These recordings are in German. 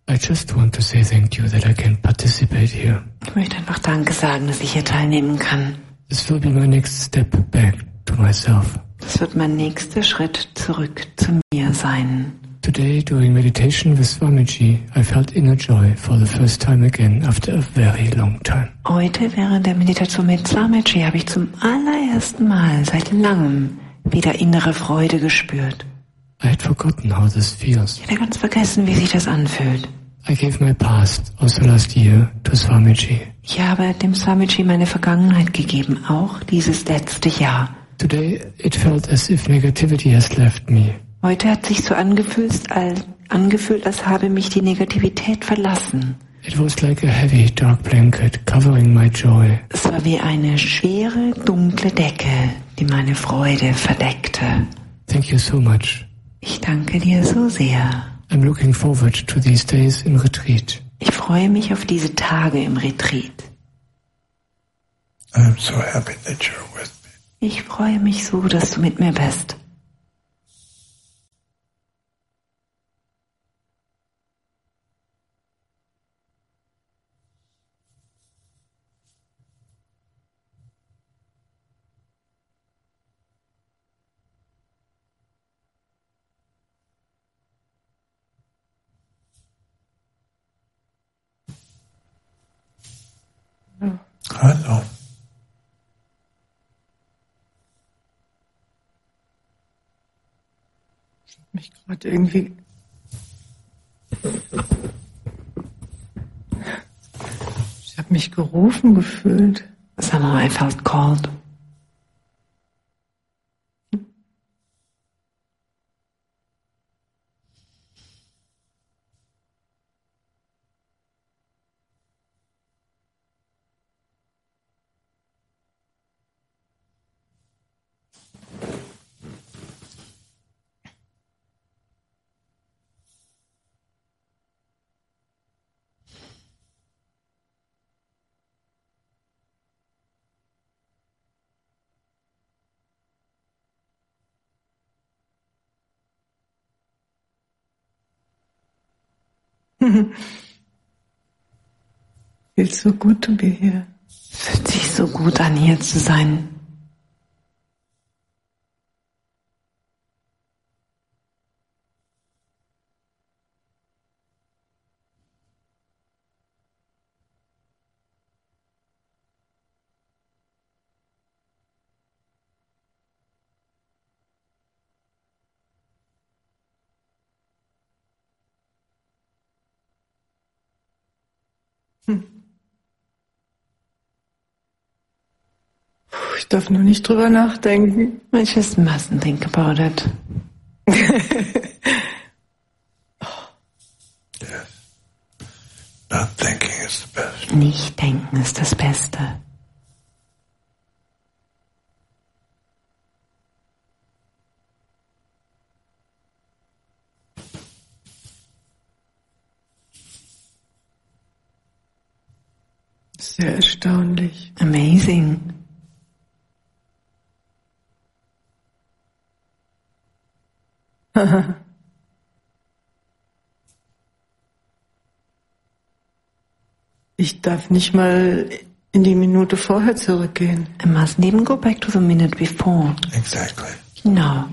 I just want to say thank you that I can participate here. Ich möchte einfach Danke sagen, dass ich hier teilnehmen kann. This will be my next step back to myself. Das wird mein nächster Schritt zurück zu mir sein. Today, during meditation with Swamiji, I felt inner joy for the first time again after a very long time. Heute während der Meditation mit Swamiji habe ich zum allerersten Mal seit langem wieder innere Freude gespürt. I had forgotten how this feels. Ich hatte ganz vergessen, wie sich das anfühlt. I gave my past, also last year, to Swamiji. Ich habe dem Swamiji meine Vergangenheit gegeben, auch dieses letzte Jahr. Today, it felt as if negativity has left me. Heute hat sich so angefühlt, als habe mich die Negativität verlassen. It was like a heavy, dark blanket covering my joy. Es war wie eine schwere, dunkle Decke, die meine Freude verdeckte. Thank you so much. Ich danke dir so sehr. I'm looking forward to these days in retreat. Ich freue mich auf diese Tage im Retreat. I'm so happy that you're with me. Ich freue mich so, dass du mit mir bist. Hallo. Ich habe mich gerade irgendwie... Ich habe mich gerufen gefühlt. Somehow I felt called. Feels so good to be here. Fühlt sich so gut an, hier zu sein. Ich darf nur nicht drüber nachdenken. I just mustn't think about it. Yes. Not thinking is the best. Nicht denken ist das Beste. Sehr erstaunlich. Amazing. Ich darf nicht mal in die Minute vorher zurückgehen. I mustn't even go back to the minute before. Exactly. No.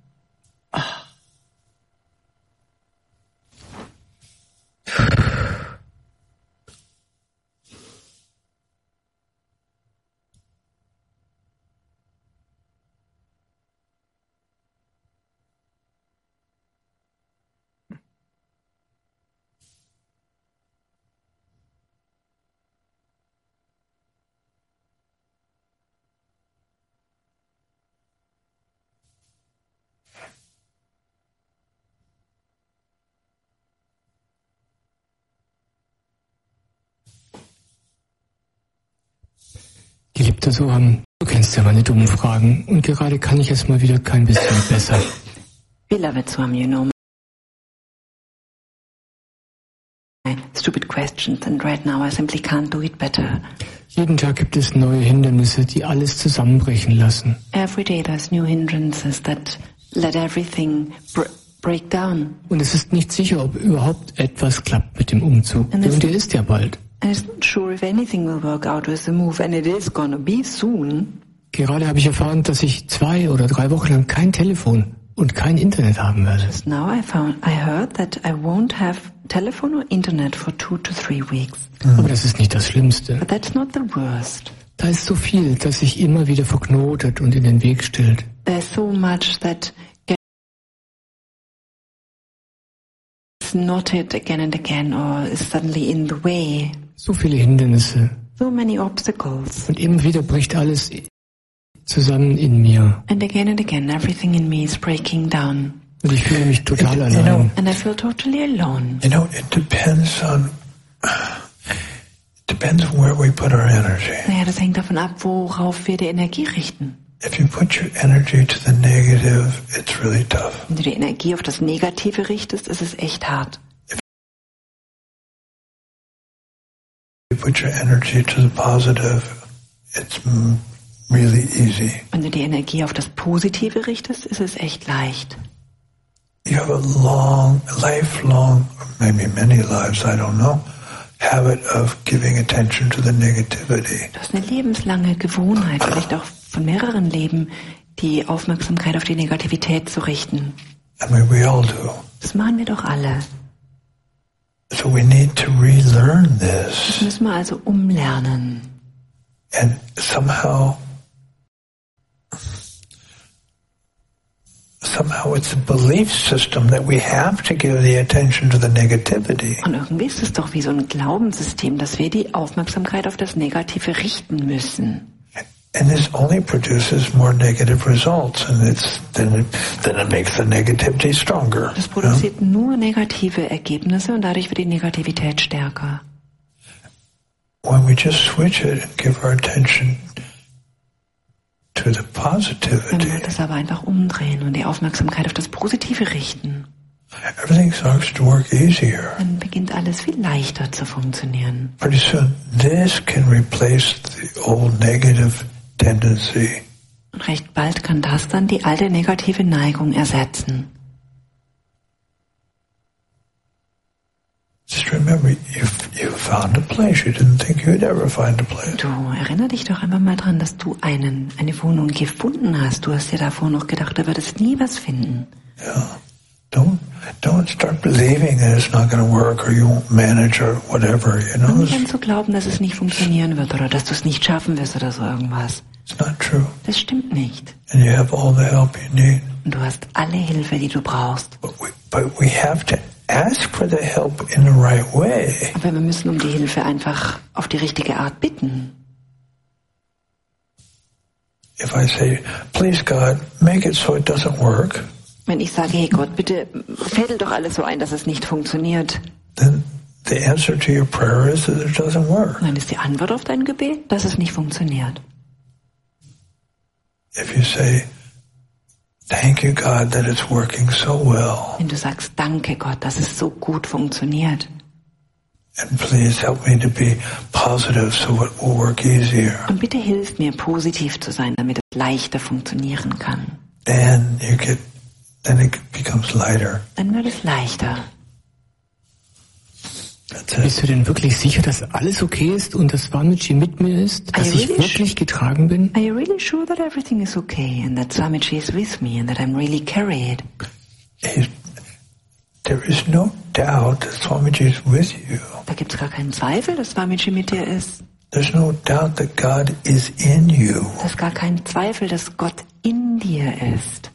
Geliebter Soham, du kennst ja meine dummen Fragen und gerade kann ich es mal wieder kein bisschen besser. Beloved Swam, you know my stupid questions and right now I simply can't do it better. Jeden Tag gibt es neue Hindernisse, die alles zusammenbrechen lassen. Every day there's new hindrances that let everything break down. Und es ist nicht sicher, ob überhaupt etwas klappt mit dem Umzug. Und Und der ist ja bald. And it's not sure if anything will work out with the move, and it is gonna be soon. Gerade habe ich erfahren, dass ich 2 oder 3 Wochen lang kein Telefon und kein Internet haben werde. Now I heard that I won't have telephone or internet for 2 to 3 weeks. Aber das ist nicht das Schlimmste. But that's not the worst. Da ist so viel, das sich immer wieder verknotet und in den Weg stellt. There's so much that gets knotted again and again or is suddenly in the way. So viele Hindernisse. So many obstacles. Und immer wieder bricht alles zusammen in mir. And again, everything in me is breaking down. Und ich fühle mich total allein. And I feel totally alone. You know, it depends on where we put our energy. Naja, das hängt davon ab, worauf wir die Energie richten. If you put your energy to the negative, it's really tough. Wenn du die Energie auf das Negative richtest, ist es echt hart. If you put your energy to the positive, it's really easy. Wenn du die Energie auf das Positive richtest, ist es echt leicht. You have a lifelong, maybe many lives, I don't know, habit of giving attention to the negativity. Du hast eine lebenslange Gewohnheit, vielleicht auch von mehreren Leben, die Aufmerksamkeit auf die Negativität zu richten. I mean, we all do. Das machen wir doch alle. So we need to relearn Das this. müssen wir also umlernen. And somehow it's a belief system that we have to give the attention to the negativity. Und irgendwie ist es doch wie so ein Glaubenssystem, dass wir die Aufmerksamkeit auf das Negative richten müssen. And this only produces more negative results, and then it makes the negativity stronger. Das produziert nur negative Ergebnisse und dadurch wird die Negativität stärker. When we just switch it and give our attention to the Wenn positivity, wir das aber einfach umdrehen und die Aufmerksamkeit auf das Positive richten, everything starts to work easier. dann beginnt alles viel leichter zu funktionieren. Pretty soon, this can replace the old negative tendency. Und recht bald kann das dann die alte negative Neigung ersetzen. Just remember, you found a place. You didn't think you'd ever find a place. Du, erinner dich doch einfach mal dran, dass du eine Wohnung gefunden hast. Du hast dir davor noch gedacht, du würdest nie was finden. Yeah. Don't start believing that it's not going to work or you won't manage or whatever, you know. Und nicht an zu glauben, dass es nicht funktionieren wird oder dass du es nicht schaffen wirst oder so irgendwas. It's not true. Das stimmt nicht. And you have all the help you need. Und du hast alle Hilfe, die du brauchst. But we have to ask for the help in the right way. Aber wir müssen um die Hilfe einfach auf die richtige Art bitten. If I say, please God, make it so it doesn't work, Wenn ich sage, hey Gott, bitte fädel doch alles so ein, dass es nicht funktioniert, then the answer to your prayer is that it doesn't work. dann ist die Antwort auf dein Gebet, dass es nicht funktioniert. If you say, thank you God that it's working so well, Wenn du sagst, danke Gott, dass es so gut funktioniert. and please help me to be positive so it will work easier, Und bitte hilf mir, positiv zu sein, damit es leichter funktionieren kann. then it becomes lighter. Dann wird es leichter. That's it. Bist du denn wirklich sicher, dass alles okay ist und dass Swamiji mit mir ist? Dass ich wirklich getragen bin? Are you really sure that everything is okay and that Swamiji is with me and that I'm really carried? There is no doubt that Swamiji is with you. Da gibt es gar keinen Zweifel, dass Swamiji mit dir ist. There's no doubt that God is in you. Da ist gar kein Zweifel, dass Gott in dir ist.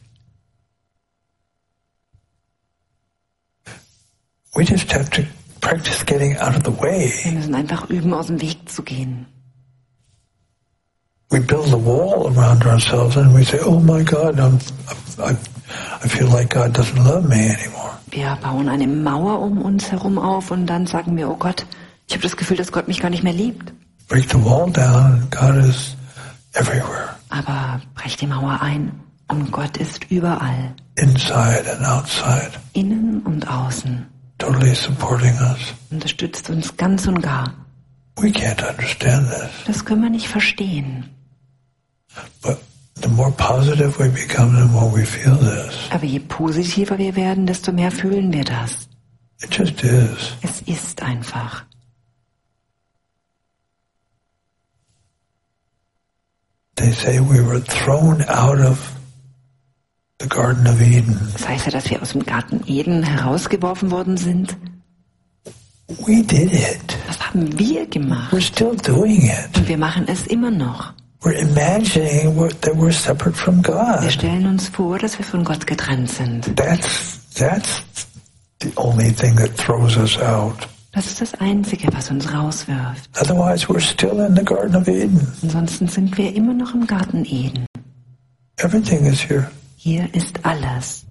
We just have to practice getting out of the way. Wir müssen einfach üben, aus dem Weg zu gehen. We build a wall around ourselves and we say, oh my God, I feel like God doesn't love me anymore. Wir bauen eine Mauer um uns herum auf und dann sagen wir, oh Gott, ich habe das Gefühl, dass Gott mich gar nicht mehr liebt. Break the wall down and God is everywhere. Aber brech die Mauer ein und Gott ist überall. Inside and outside. Innen und außen. Totally supporting us. Unterstützt uns ganz und gar. We can't understand this. Das können wir nicht verstehen. But The more positive we become, the more we feel this. Aber je positiver wir werden, desto mehr fühlen wir das. It just is. Es ist einfach. They say we were thrown out of the Garden of Eden. Das heißt ja, dass wir aus dem Garten Eden herausgeworfen worden sind. We did it. Das haben wir gemacht. We're still doing it. Und wir machen es immer noch. We're imagining that we're separate from Wir God. stellen uns vor, dass wir von Gott getrennt sind. That's the only thing that throws us out. Das ist das Einzige, was uns rauswirft. Otherwise, we're still in the Garden of Eden. Ansonsten sind wir immer noch im Garten Eden. Everything is here. Hier ist alles.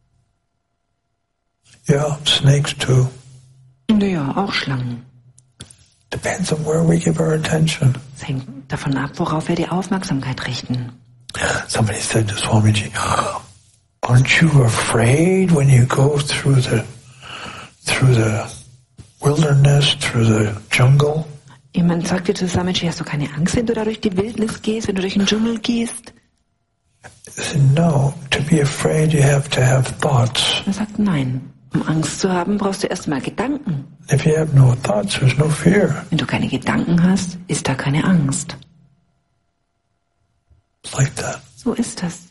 Yeah, snakes too. Naja, auch Schlangen. Depends on where we give our attention. Es hängt davon ab, worauf wir die Aufmerksamkeit richten. Somebody said to Swamiji, aren't you afraid when you go through the wilderness, through the jungle? Jemand sagte zu Swamiji, hast du keine Angst, wenn du da durch die Wildnis gehst, wenn du durch den Dschungel gehst? He said, no, to be afraid you have to have thoughts. Er sagt, nein. Um Angst zu haben, brauchst du erstmal Gedanken. If you have no thoughts, there's no fear. Wenn du keine Gedanken hast, ist da keine Angst. It's like that. So ist das.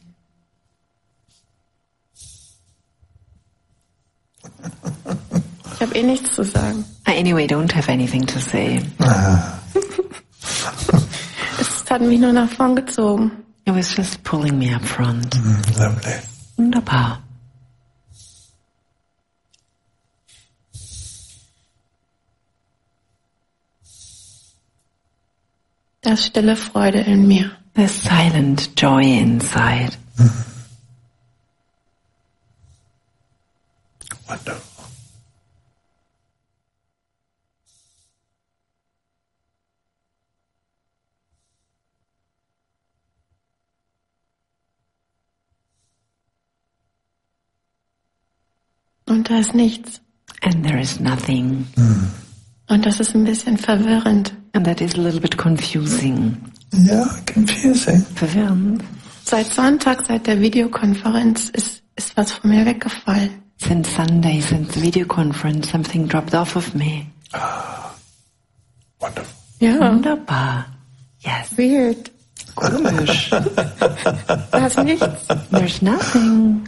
Ich habe eh nichts zu sagen. I anyway don't have anything to say. Es hat mich nur nach vorn gezogen. It was just pulling me up front. Lovely. Wunderbar. Da ist stille Freude in mir. There's silent joy inside. Wonderful. Und da ist nichts. And there is nothing. Und das ist ein bisschen verwirrend. And that is a little bit confusing. Yeah, confusing. Verwirrend. Seit Sonntag, seit der Videokonferenz ist was von mir weggefallen. Since Sunday, since the video conference, something dropped off of me. Wonderful. Ja, Wunderbar. Yes. weird. Komisch. Da ist nichts. There's nothing.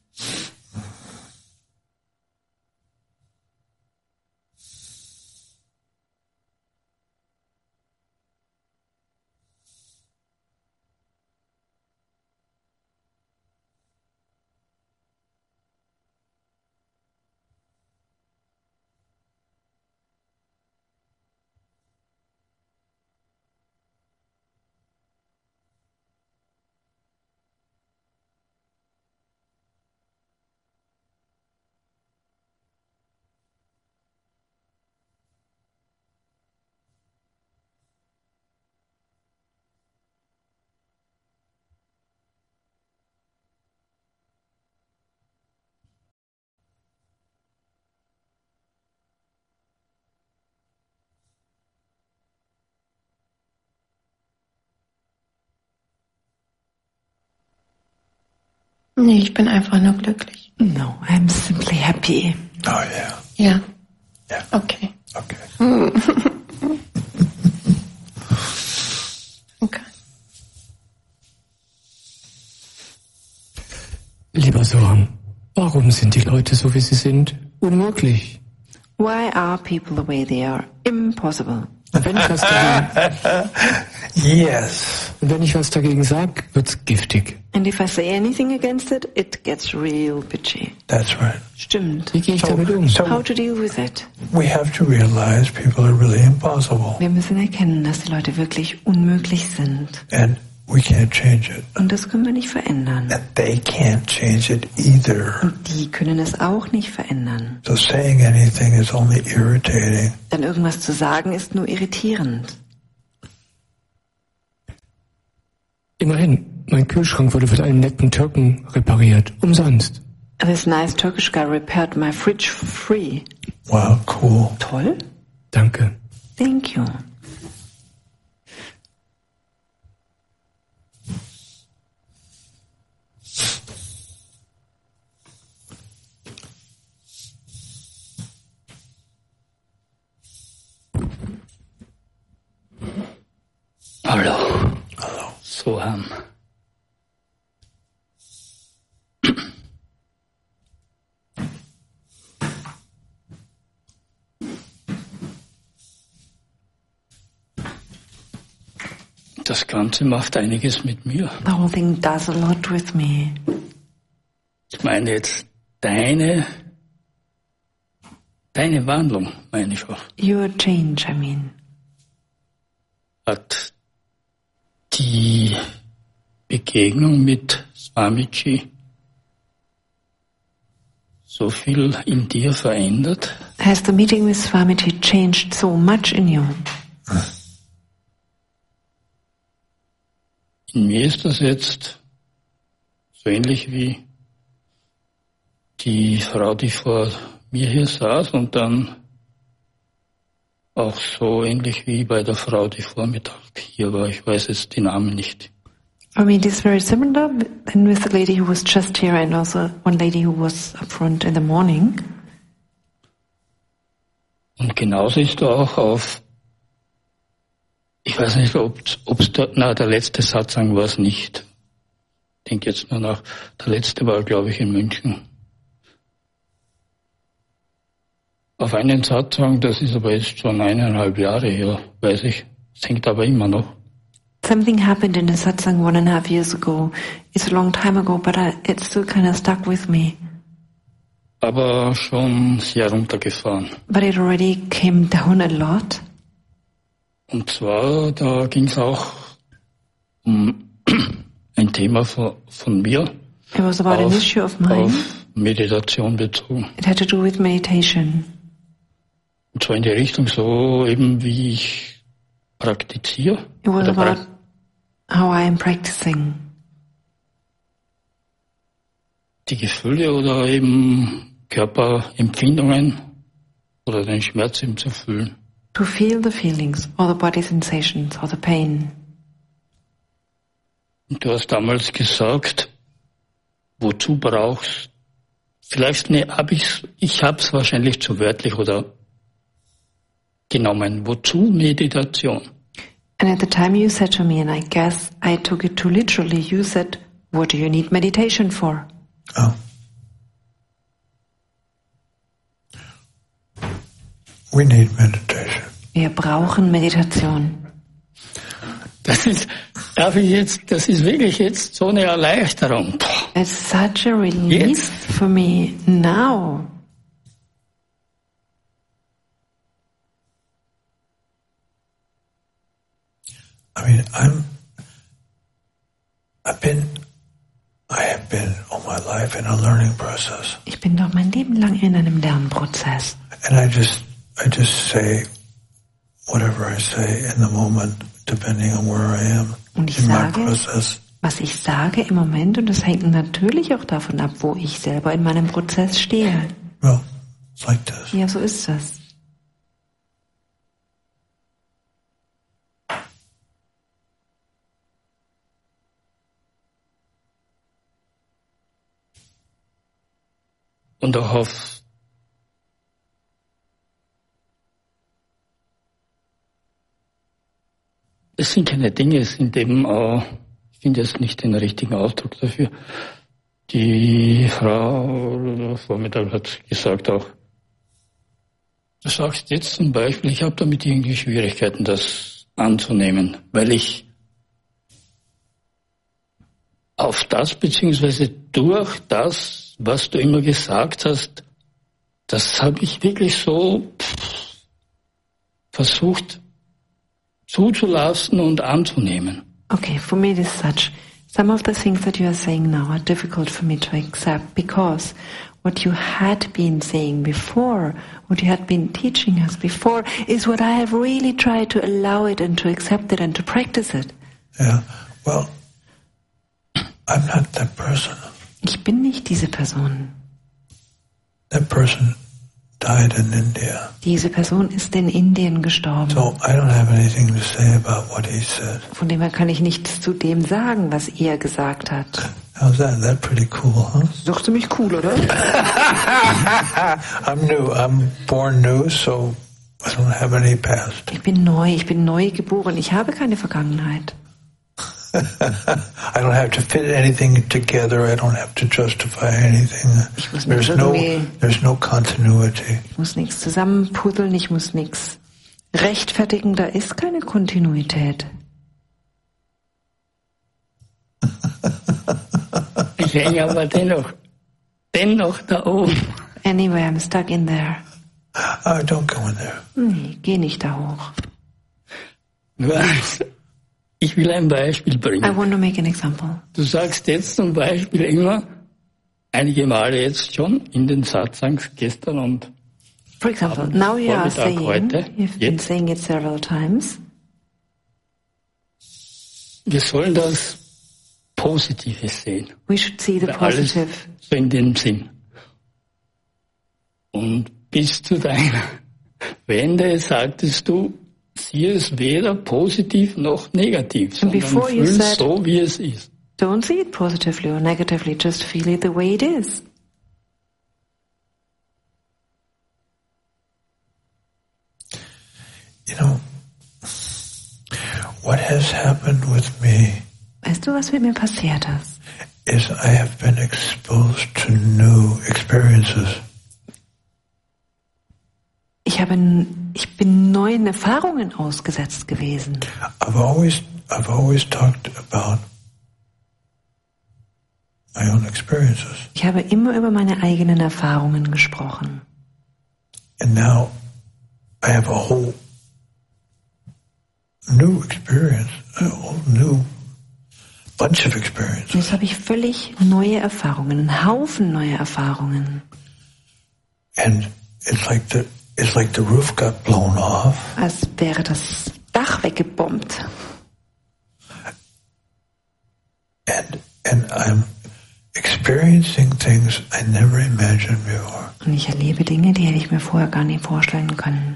Nee, ich bin einfach nur glücklich. No, I'm simply happy. Oh, yeah. Ja. Ja. Okay. Okay. Okay. Lieber Sohn, warum sind die Leute so, wie sie sind? Unmöglich. Why are people the way they are? Impossible. Wenn ich was dagegen, Yes. wenn ich was dagegen sage, wird's giftig. And if I say anything against it, it gets real bitchy. That's right. Stimmt. Wie gehe ich damit um? How to deal with it? We have to realize people are really impossible. Wir müssen erkennen, dass die Leute wirklich unmöglich sind. And we can't change it. Und das können wir nicht verändern. And they can't change it either. Und die können es auch nicht verändern. So saying anything is only irritating. Denn irgendwas zu sagen ist nur irritierend. Immerhin, mein Kühlschrank wurde von einem netten Türken repariert. Umsonst. This nice Turkish guy repaired my fridge for free. Wow, cool. Toll. Danke. Thank you. so haben. Das Ganze macht einiges mit mir. The whole thing does a lot with me. Ich meine jetzt deine Wandlung, meine ich auch. Your change, I mean. Hat die Begegnung mit Swamiji so viel in dir verändert? Has the meeting with Swamiji changed so much in you? In mir ist das jetzt so ähnlich wie die Frau, die vor mir hier saß, und dann auch so ähnlich wie bei der Frau, die vor Mittag hier war. Ich weiß jetzt die Namen nicht. I mean, it is very similar than with the lady who was just here and also one lady who was up front in the morning. Und genauso ist er auch auf, ich weiß nicht, ob's da, der letzte Satsang war es nicht. Ich denke jetzt nur nach, der letzte war, glaube ich, in München. Auf einen Satsang, das ist aber jetzt schon 1,5 Jahre her, weiß ich. Es hängt aber immer noch. Something happened in a satsang 1.5 years ago. It's a long time ago, but it's still kind of stuck with me. Aber schon sehr runtergefahren. But it already came down a lot. Und zwar, da ging es auch um ein Thema von mir. It was about an issue of mine. Auf Meditation bezogen. It had to do with meditation. Und zwar in die Richtung so eben, wie ich praktiziere. It was about how I am practicing. Die Gefühle oder eben Körperempfindungen oder den Schmerz eben zu fühlen. To feel the feelings or the body sensations or the pain. Und du hast damals gesagt, wozu brauchst, vielleicht ich hab's wahrscheinlich zu wörtlich oder genommen, wozu Meditation? And at the time you said to me, and I guess I took it too literally, you said, what do you need meditation for? Oh. We need meditation. Wir brauchen Meditation. Das ist wirklich jetzt so eine Erleichterung. It's such a relief Jetzt? for me now. I mean, I have been all my life in a learning process. Ich bin doch mein Leben lang in einem Lernprozess. And I just say whatever I say in the moment, depending on where I am Und ich in my sage, process. was ich sage im Moment, und das hängt natürlich auch davon ab, wo ich selber in meinem Prozess stehe. Well, it's like this. Ja, so ist das. Und auch auf es sind keine Dinge, es sind eben auch, ich finde jetzt nicht den richtigen Ausdruck dafür. Die Frau Vormittag hat gesagt auch, du sagst jetzt zum Beispiel, ich habe damit irgendwie Schwierigkeiten, das anzunehmen, weil ich auf das, beziehungsweise durch das, was du immer gesagt hast, das habe ich wirklich so versucht zuzulassen und anzunehmen. Okay, for me it is such. Some of the things that you are saying now are difficult for me to accept because what you had been saying before, what you had been teaching us before, is what I have really tried to allow it and to accept it and to practice it. Yeah, well, I'm not that person. Ich bin nicht diese Person. That person died in India. Diese Person ist in Indien gestorben. So I don't have anything to say about what he said. Von dem her kann ich nichts zu dem sagen, was er gesagt hat. How's that? That's pretty cool, huh? Doch ziemlich cool, oder? I'm new. I'm born new, so I don't have any past. Ich bin neu geboren. Ich habe keine Vergangenheit. I don't have to fit anything together. I don't have to justify anything. There's no continuity. Ich muss nichts zusammenpuzzeln, ich muss nichts rechtfertigen, da ist keine Kontinuität. Ich hänge aber dennoch da oben. Anyway, I'm stuck in there. Don't go in there. Nee, geh nicht da hoch. Ich will ein Beispiel bringen. I want to make an example. Du sagst jetzt zum Beispiel immer, einige Male jetzt schon, in den Satsangs gestern und For example, now you are Vormittag saying, heute, you've been jetzt, saying it several times, wir sollen das Positive sehen. we should see the Alles positive. so in dem Sinn. Und bis zu deiner Wende sagtest du, sieh es weder positiv noch negativ, sondern before you fühl said- so, wie es ist. Don't see it positively or negatively, just feel it the way it is. You know, what has happened with me Weißt du, was mit mir passiert ist? is I have been exposed to new experiences. Ich bin neuen Erfahrungen ausgesetzt gewesen. I've always talked about my own experiences. Ich habe immer über meine eigenen Erfahrungen gesprochen. And now I have a whole new experience, a whole new bunch of experiences. Jetzt habe ich völlig neue Erfahrungen, einen Haufen neue Erfahrungen. And it's like the roof got blown off. Als wäre das Dach weggebombt. And I'm experiencing things I never imagined before. Und ich erlebe Dinge, die hätte ich mir vorher gar nicht vorstellen können.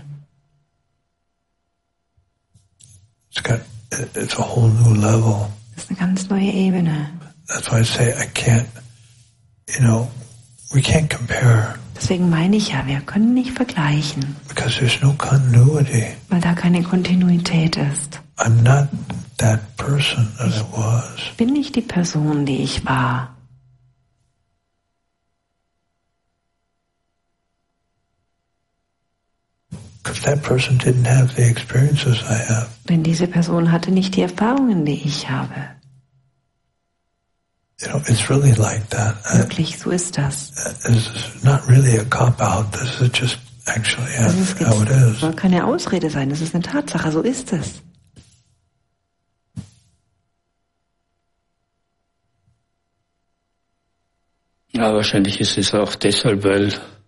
It's a whole new level. Das ist eine ganz neue Ebene. That's why I say we can't compare. Deswegen meine ich ja, wir können nicht vergleichen, Because there's no continuity. weil da keine Kontinuität ist. I'm not that person that I was. Ich bin nicht die Person, die ich war. Because that person didn't have the experiences I have. Denn diese Person hatte nicht die Erfahrungen, die ich habe. It's really like that. Wirklich, so ist das. This is not really a cop-out. This is just actually Das how it is. soll keine Ausrede sein, das ist eine Tatsache, so ist es. Ja, wahrscheinlich ist es auch deshalb, weil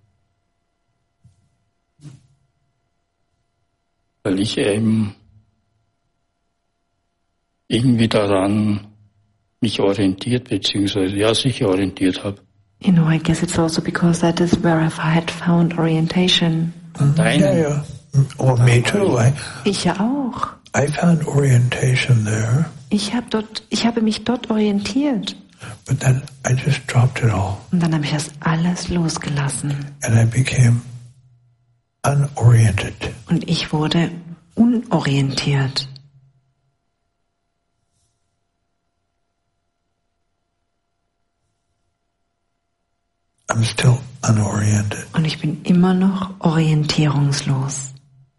ich eben irgendwie daran mich orientiert, beziehungsweise sicher orientiert habe. I guess it's also because that is where I had found orientation. Yeah. Well, me too. Ich ja auch. I found orientation there, Ich habe mich dort orientiert. but then I just dropped it all, Und dann habe ich das alles losgelassen. and I became unoriented. Und ich wurde unorientiert. I'm still unoriented. Und ich bin immer noch orientierungslos.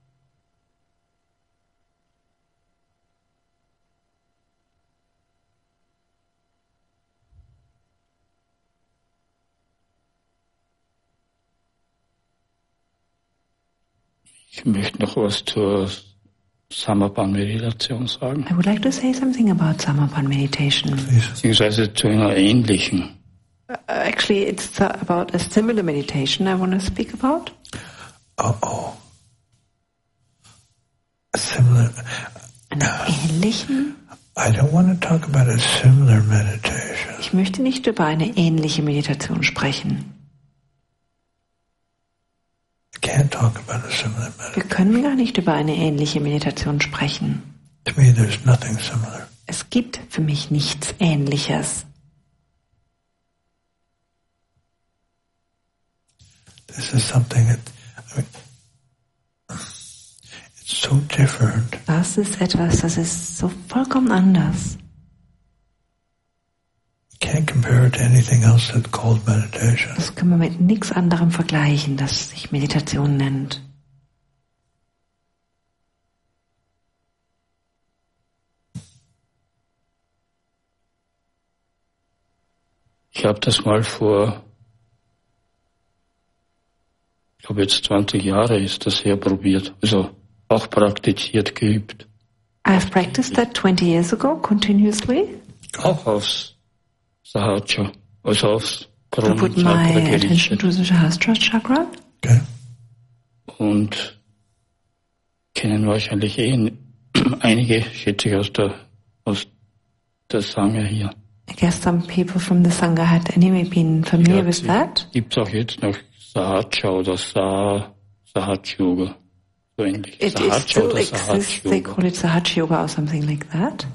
Ich möchte noch was zur Samapan-Meditation sagen, I would like to say something about Samapan meditation. beziehungsweise zu einer ähnlichen. Actually, it's about a similar meditation I want to speak about. Similar. Einer ähnlichen? I don't want to talk about a similar meditation. Ich möchte nicht über eine ähnliche Meditation sprechen. I can't talk about a similar meditation. Wir können gar nicht über eine ähnliche Meditation sprechen. To me, there's nothing similar. Es gibt für mich nichts Ähnliches. This is something it's so different. Das ist etwas, das ist so vollkommen anders. Can't compare it to anything else that's called meditation. Das können wir mit nichts anderem vergleichen, das sich Meditation nennt. Ich habe das mal vor, ich glaube jetzt 20 Jahre ist das her, probiert. Also auch praktiziert, geübt. I've practiced that 20 years ago, continuously. Auch aufs Sahaja, also aufs I put my Kronenchakra attention gerichtet. to the Sahasrara chakra. Okay? Und kennen wahrscheinlich einige, schätze ich, aus der Sangha hier. I guess some people from the Sangha had anyway been familiar with that. Gibt es auch jetzt noch Sahaja oder Sahaj Yoga, so ähnlich. It Sahaja still oder exists. Sahaj They Yoga. call it Sahaj Yoga or something like that.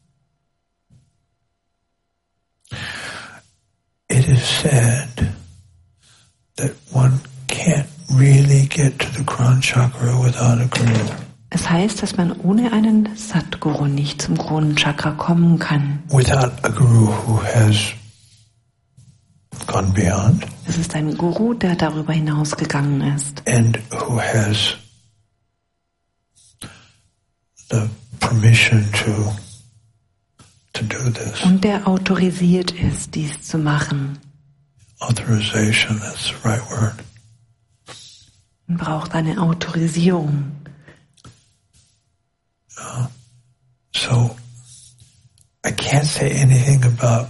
It is said that one can't really get to the Crown Chakra without a guru. Es heißt, dass man ohne einen Satguru nicht zum Kronenchakra kommen kann. Without a guru who has gone beyond Es ist ein Guru, der darüber hinausgegangen ist and who has the permission to do this. und der autorisiert ist, dies zu machen. Authorization, that's the right word. Man braucht eine Autorisierung. So I can't say anything about.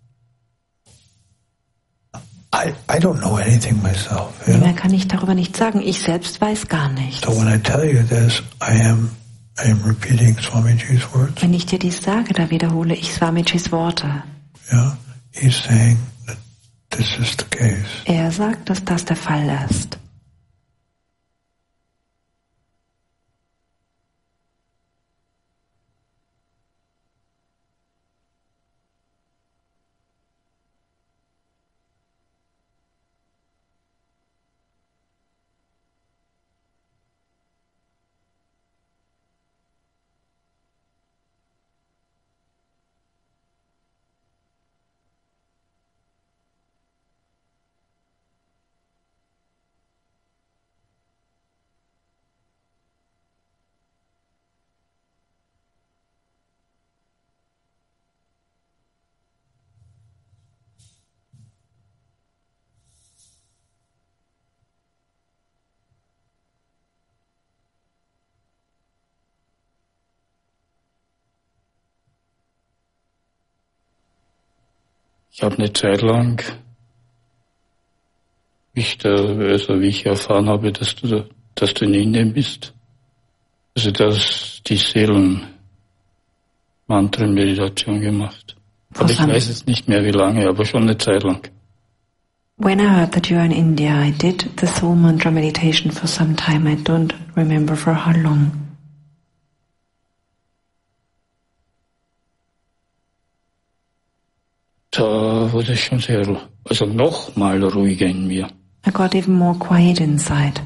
I don't know anything myself. You know? Mehr kann ich darüber nicht sagen. Ich selbst weiß gar nichts. So when I tell you this, I am repeating Swamiji's words. Wenn ich dir dies sage, da wiederhole ich Swamijis Worte. Yeah, he's saying that this is the case. Er sagt, dass das der Fall ist. Ich habe eine Zeit lang, wie ich erfahren habe, dass du in Indien bist, also die Seelen-Mantra-Meditation gemacht. Aber ich weiß jetzt nicht mehr wie lange, aber schon eine Zeit lang. When I heard that you are in India, I did the Soul Mantra meditation for some time. I don't remember for how long. Da wurde ich schon also noch mal ruhiger in mir. I got even more quiet inside.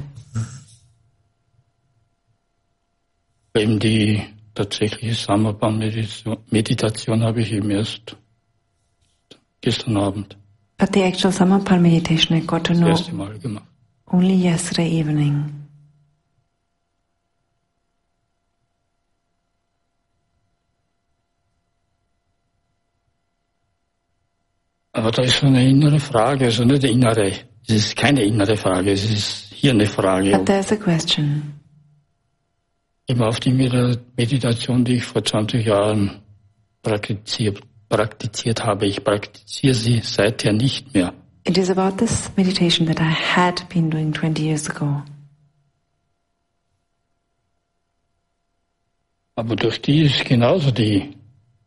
Eben die tatsächliche Samapan-Meditation habe ich eben erst gestern Abend But the actual Samapal meditation I got to das know erste Mal gemacht. only yesterday evening. Aber da ist so eine innere Frage, also nicht innere, es ist keine innere Frage, es ist hier eine Frage. But there's a question. Eben auf die Meditation, die ich vor 20 Jahren praktiziert habe. Ich praktiziere sie seither nicht mehr. It is about this meditation that I had been doing 20 years ago. Aber durch die ist genauso die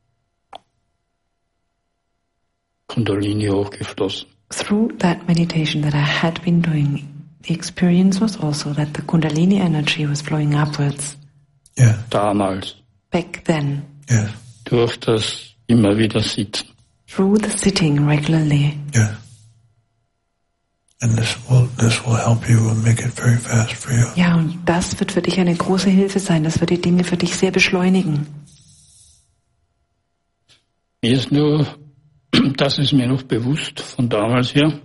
Kundalini hochgeflossen. Through that meditation that I had been doing, the experience was also that the Kundalini energy was flowing upwards. Yeah, Damals. Back then, yes, Durch das immer wieder Sitzen. through the sitting regularly. yes. And this will help you and make it very fast for you. Ja, und das wird für dich eine große Hilfe sein. Das wird die Dinge für dich sehr beschleunigen. Mir ist nur das ist mir noch bewusst von damals her,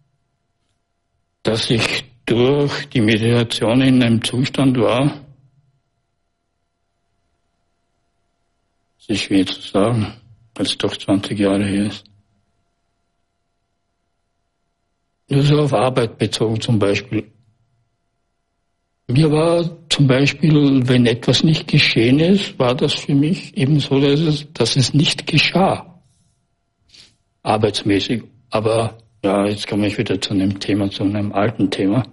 dass ich durch die Meditation in einem Zustand war, es ist schwer zu sagen, weil es doch 20 Jahre her ist. Nur so auf Arbeit bezogen zum Beispiel. Mir war zum Beispiel, wenn etwas nicht geschehen ist, war das für mich eben so, dass es nicht geschah. Arbeitsmäßig. Aber ja, jetzt komme ich wieder zu einem Thema, zu einem alten Thema.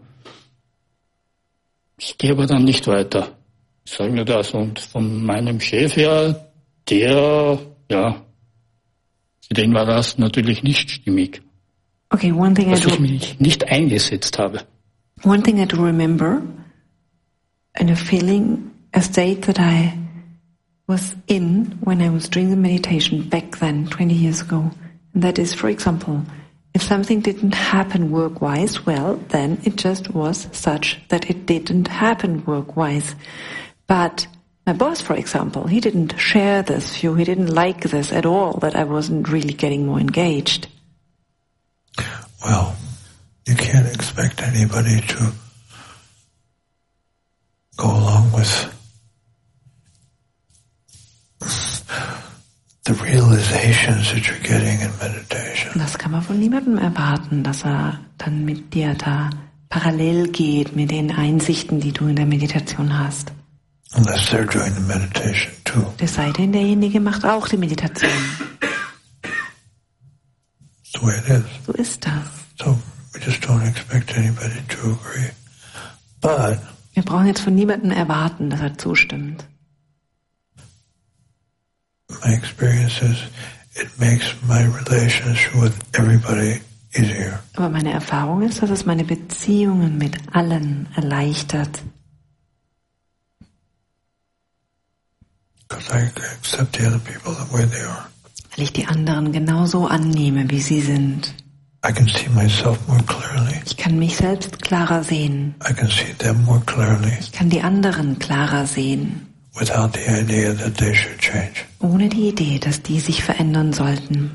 Ich gehe aber dann nicht weiter. Ich sage nur das. Und von meinem Chef her, für den war das natürlich nicht stimmig. Okay, one thing dass ich mich nicht eingesetzt habe. One thing I do remember, and a feeling, a state that I was in when I was doing the meditation back then, 20 years ago. And that is, for example, if something didn't happen work-wise, well, then it just was such that it didn't happen work-wise. But my boss, for example, he didn't share this view. He didn't like this at all, that I wasn't really getting more engaged. Well, you can't expect anybody to go along with the realizations that you're getting in meditation. Das kann man von niemandem erwarten, dass er dann mit dir da parallel geht mit den Einsichten, die du in der Meditation hast. Unless they're doing the meditation too. Es sei denn, derjenige macht auch die Meditation. That's the way it is. So ist das. So we just don't expect anybody to agree. But wir brauchen jetzt von niemandem erwarten, dass er zustimmt. My experience is it makes my relationship with everybody easier. Aber meine Erfahrung ist, dass es meine Beziehungen mit allen erleichtert. Because I accept the other people the way they are. Weil ich die anderen genauso annehme, wie sie sind. I can see myself more clearly. Ich kann mich selbst klarer sehen. I can see them more clearly. Ich kann die anderen klarer sehen. Without the idea that they should change. Ohne die Idee, dass die sich verändern sollten.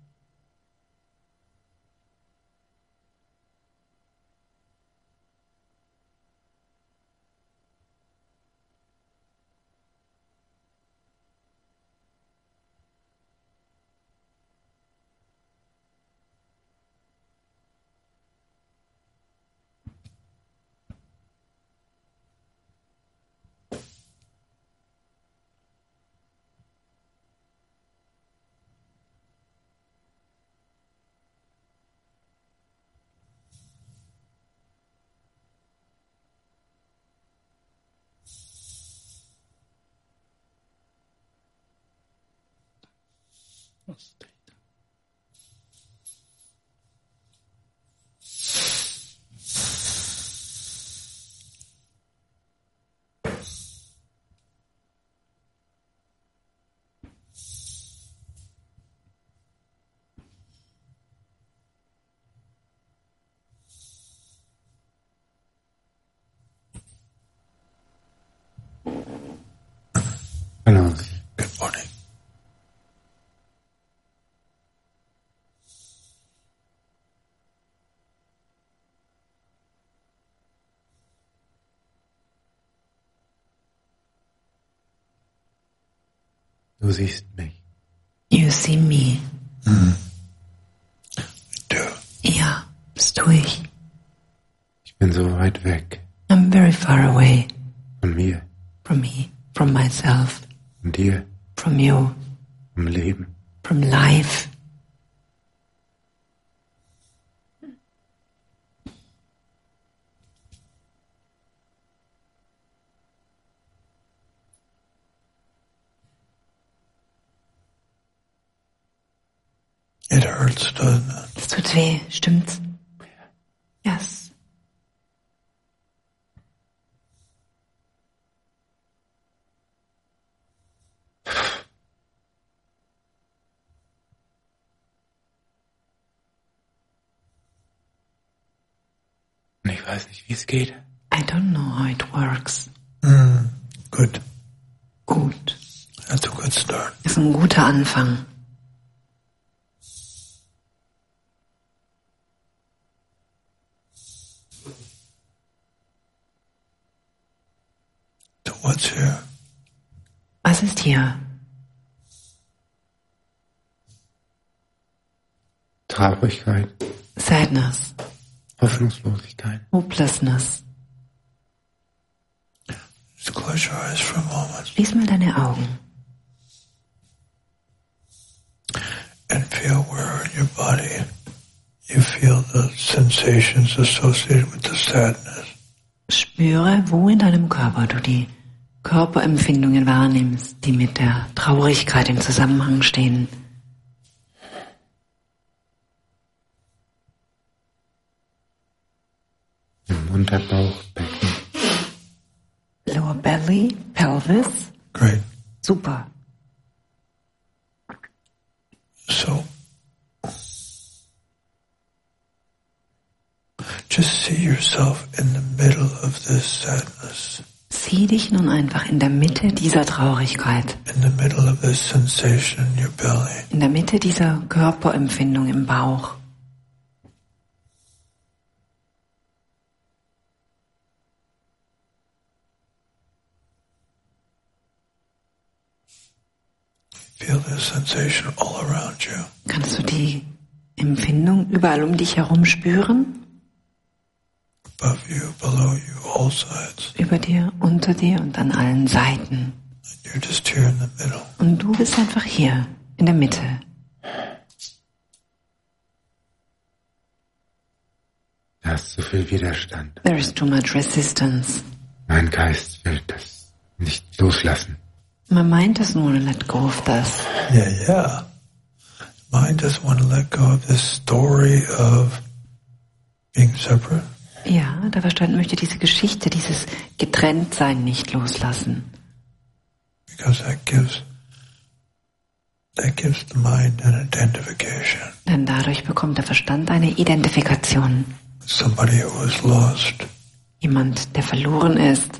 Hello. Good morning. Du siehst mich. You see me. Do. Ja, das tue ich. Ich bin so weit weg. I'm very far away. Von mir. From me. From myself. Von dir. From you. Vom Leben. From life. It hurts, doesn't it? Es tut weh, stimmt's? Yes. Und ich weiß nicht, wie es geht. I don't know how it works. Good. Gut. That's a good start. Ist ein guter Anfang. What's here? Was ist hier? Traurigkeit, Sadness, Hoffnungslosigkeit. Hopelessness. Just close your eyes for a moment Schließ mal deine Augen and feel where in your body you feel the sensations associated with the sadness. Spüre, wo in deinem Körper du die Körperempfindungen wahrnimmst, die mit der Traurigkeit im Zusammenhang stehen. Im Unterbauch, Becken. Lower belly, pelvis. Great. Super. So, just see yourself in the middle of this sadness, Sieh dich nun einfach in der Mitte dieser Traurigkeit, in the middle of this sensation in your belly. in der Mitte dieser Körperempfindung im Bauch. Feel this sensation all around you. Kannst du die Empfindung überall um dich herum spüren? Above you, below you, all sides. Über dir, unter dir und an allen Seiten. You're just here in the middle. Und du bist einfach hier, in der Mitte. Da ist zu viel Widerstand. There is too much resistance. Mein Geist will das nicht loslassen. My mind doesn't want to let go of this. Yeah. Mind doesn't want to let go of this story of being separate. Ja, der Verstand möchte diese Geschichte, dieses Getrenntsein nicht loslassen. Because that gives the mind an identification. Denn dadurch bekommt der Verstand eine Identifikation. Somebody who was lost. Jemand, der verloren ist.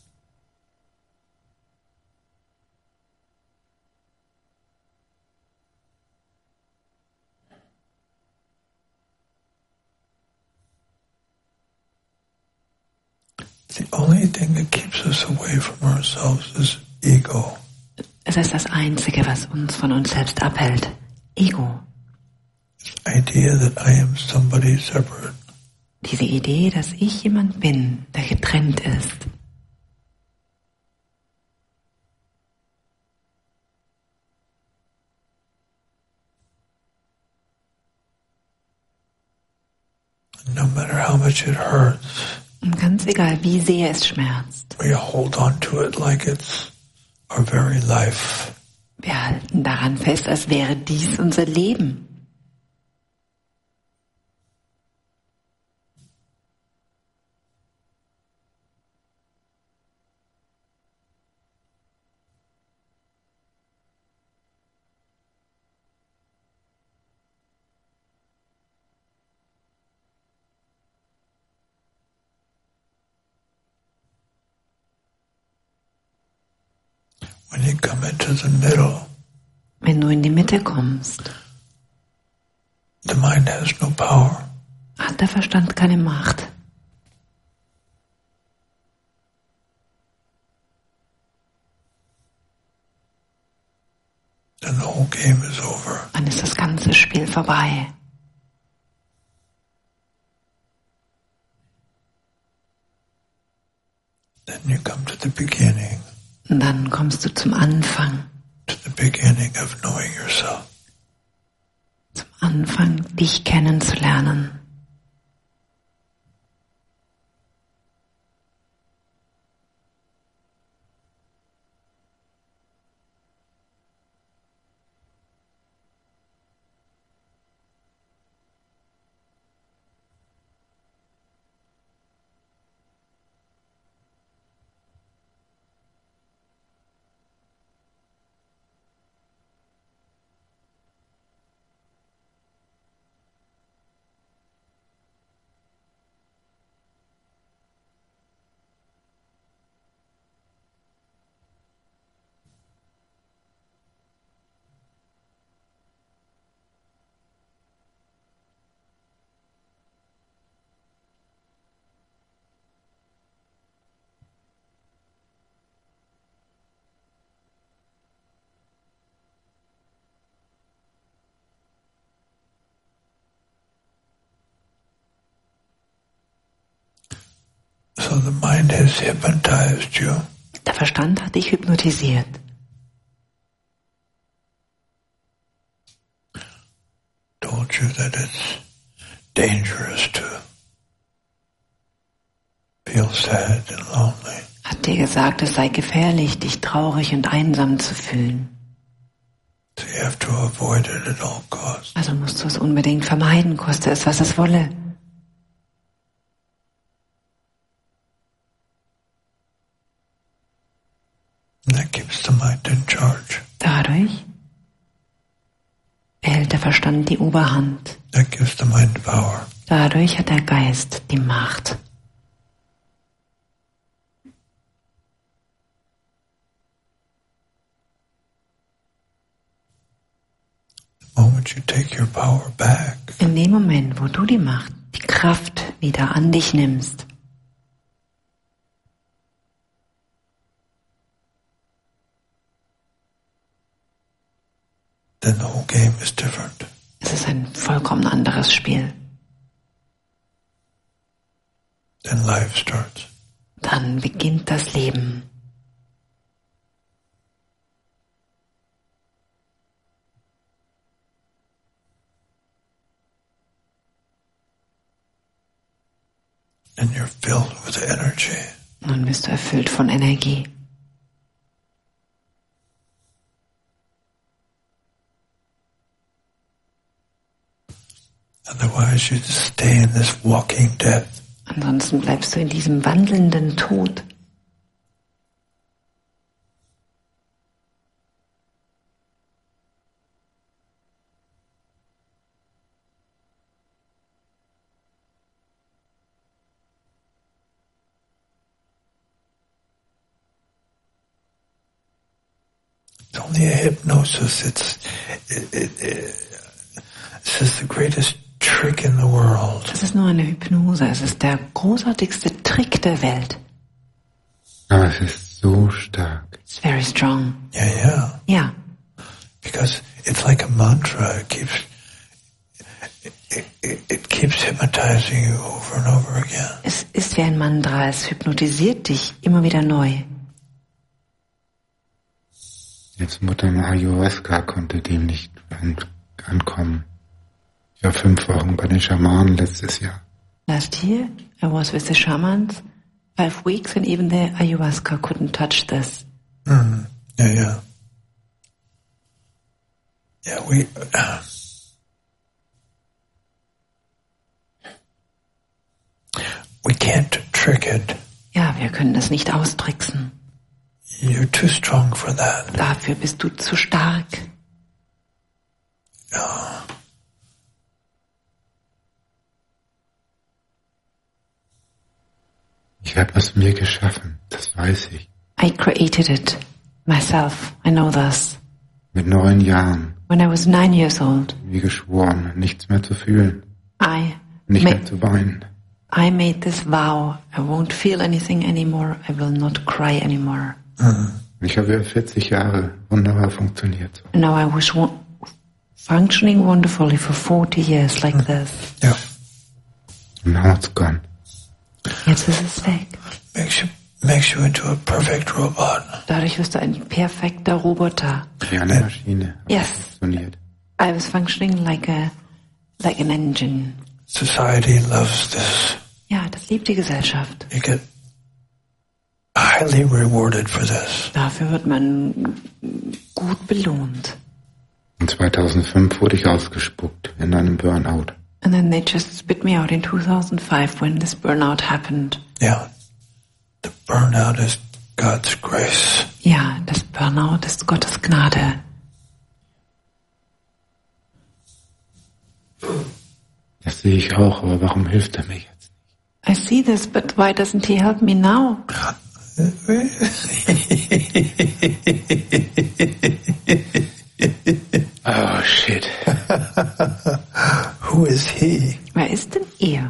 The only thing that keeps us away from ourselves is ego. Es ist das Einzige, was uns von uns selbst abhält. Ego. The idea that I am somebody separate. Diese Idee, dass ich jemand bin, der getrennt ist. No matter how much it hurts, Und ganz egal, wie sehr es schmerzt, we hold on to it like it's our very life. wir halten daran fest, als wäre dies unser Leben. When you come into the middle, Wenn du in die Mitte kommst, the mind has no power. hat der Verstand keine Macht. Then the whole game is over. Dann ist das ganze Spiel vorbei. Then you come to the beginning, Und dann kommst du zum Anfang. to the beginning of knowing yourself. Zum Anfang, dich kennenzulernen. So the mind has hypnotized you. Der Verstand hat dich hypnotisiert. Told you that it's dangerous to feel sad and lonely. Hat dir gesagt, es sei gefährlich, dich traurig und einsam zu fühlen. So you have to avoid it at all costs. Also musst du es unbedingt vermeiden, koste es, was es wolle. And that keeps the mind in charge. Dadurch behält der Verstand die Oberhand. That gives the mind power. Dadurch hat der Geist die Macht. The moment you take your power back, In dem Moment, wo du die Macht, die Kraft wieder an dich nimmst, then the whole game is different. es ist ein vollkommen anderes Spiel. Then life starts. Dann beginnt das Leben. And you're filled with energy. Nun bist du erfüllt von Energie. Otherwise you just stay in this walking death. Ansonsten bleibst du in diesem wandelnden Tod. It's only a hypnosis. This is the greatest trick in the world. Das ist nur eine Hypnose. Es ist der großartigste Trick der Welt. Aber es ist so stark. It's very strong. Yeah. Ja, Because it's like a mantra. It keeps hypnotizing you over and over again. es ist wie ein Mantra. Es hypnotisiert dich immer wieder neu. Jetzt Mutter Ayahuasca konnte dem nicht ankommen. Ich war 5 Wochen bei den Schamanen letztes Jahr. Last year, I was with the shamans 5 weeks and even the ayahuasca couldn't touch this. Yeah. Yeah, we can't trick it. Ja, wir können es nicht austricksen. You're too strong for that. Dafür bist du zu stark. Yeah. Ich habe es mir geschaffen, das weiß ich. I created it myself. I know this. Mit 9 Jahren, When I was 9 years old, wie geschworen, nichts mehr zu fühlen, I nicht mehr made, zu weinen. I made this vow. I won't feel anything anymore. I will not cry anymore. Ich habe über 40 Jahre wunderbar funktioniert. And now I was functioning wonderfully for 40 years like this. Yeah. Und now it's gone. Jetzt ist es weg. Makes you into a perfect robot. Dadurch wirst du ein perfekter Roboter. Wie eine Maschine. Yes. Funktioniert. I was functioning like an engine. Society loves this. Ja, das liebt die Gesellschaft. You get highly rewarded for this. Dafür wird man gut belohnt. Und 2005 wurde ich ausgespuckt in einem Burnout. And then they just spit me out in 2005 when this burnout happened. Yeah. The burnout is God's grace. Ja, das Burnout ist Gottes Gnade. Das sehe ich auch, aber warum hilft er mir jetzt? I see this, but why doesn't he help me now? Oh shit. Who is he? Wer ist denn er?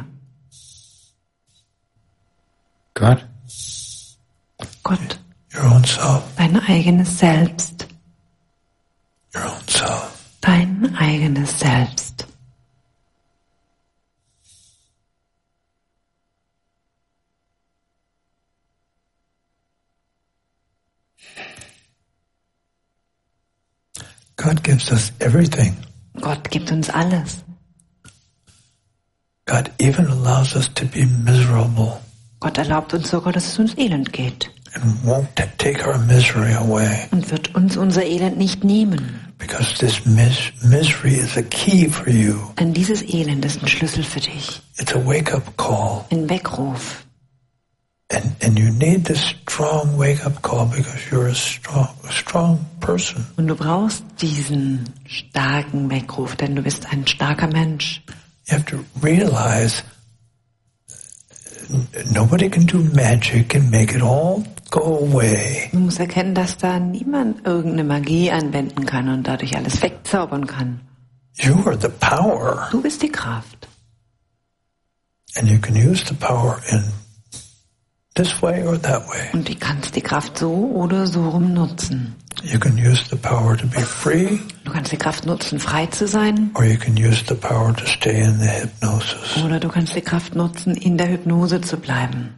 Gott? Gott, Your own self. dein eigenes Selbst. Your own self. Dein eigenes Selbst. God gives us everything. Gott gibt uns alles. God even allows us to be miserable Gott erlaubt uns sogar, dass es uns elend geht. and won't take our misery away. Und wird uns unser Elend nicht nehmen. Because this misery is a key for you. Denn dieses Elend ist ein Schlüssel für dich. It's a wake-up call. Ein Weckruf. And you need this strong wake-up call because you're a strong person. Und du brauchst diesen starken Weckruf, denn du bist ein starker Mensch. You have to realize nobody can do magic and make it all go away. Du musst erkennen, dass da niemand irgendeine Magie anwenden kann und dadurch alles wegzaubern kann. You are the power. Du bist die Kraft. And you can use the power in this way or that way. Und du kannst die Kraft so oder so rum nutzen. You can use the power to be free, Du kannst die Kraft nutzen, frei zu sein. or you can use the power to stay in the hypnosis. Oder du kannst die Kraft nutzen, in der Hypnose zu bleiben.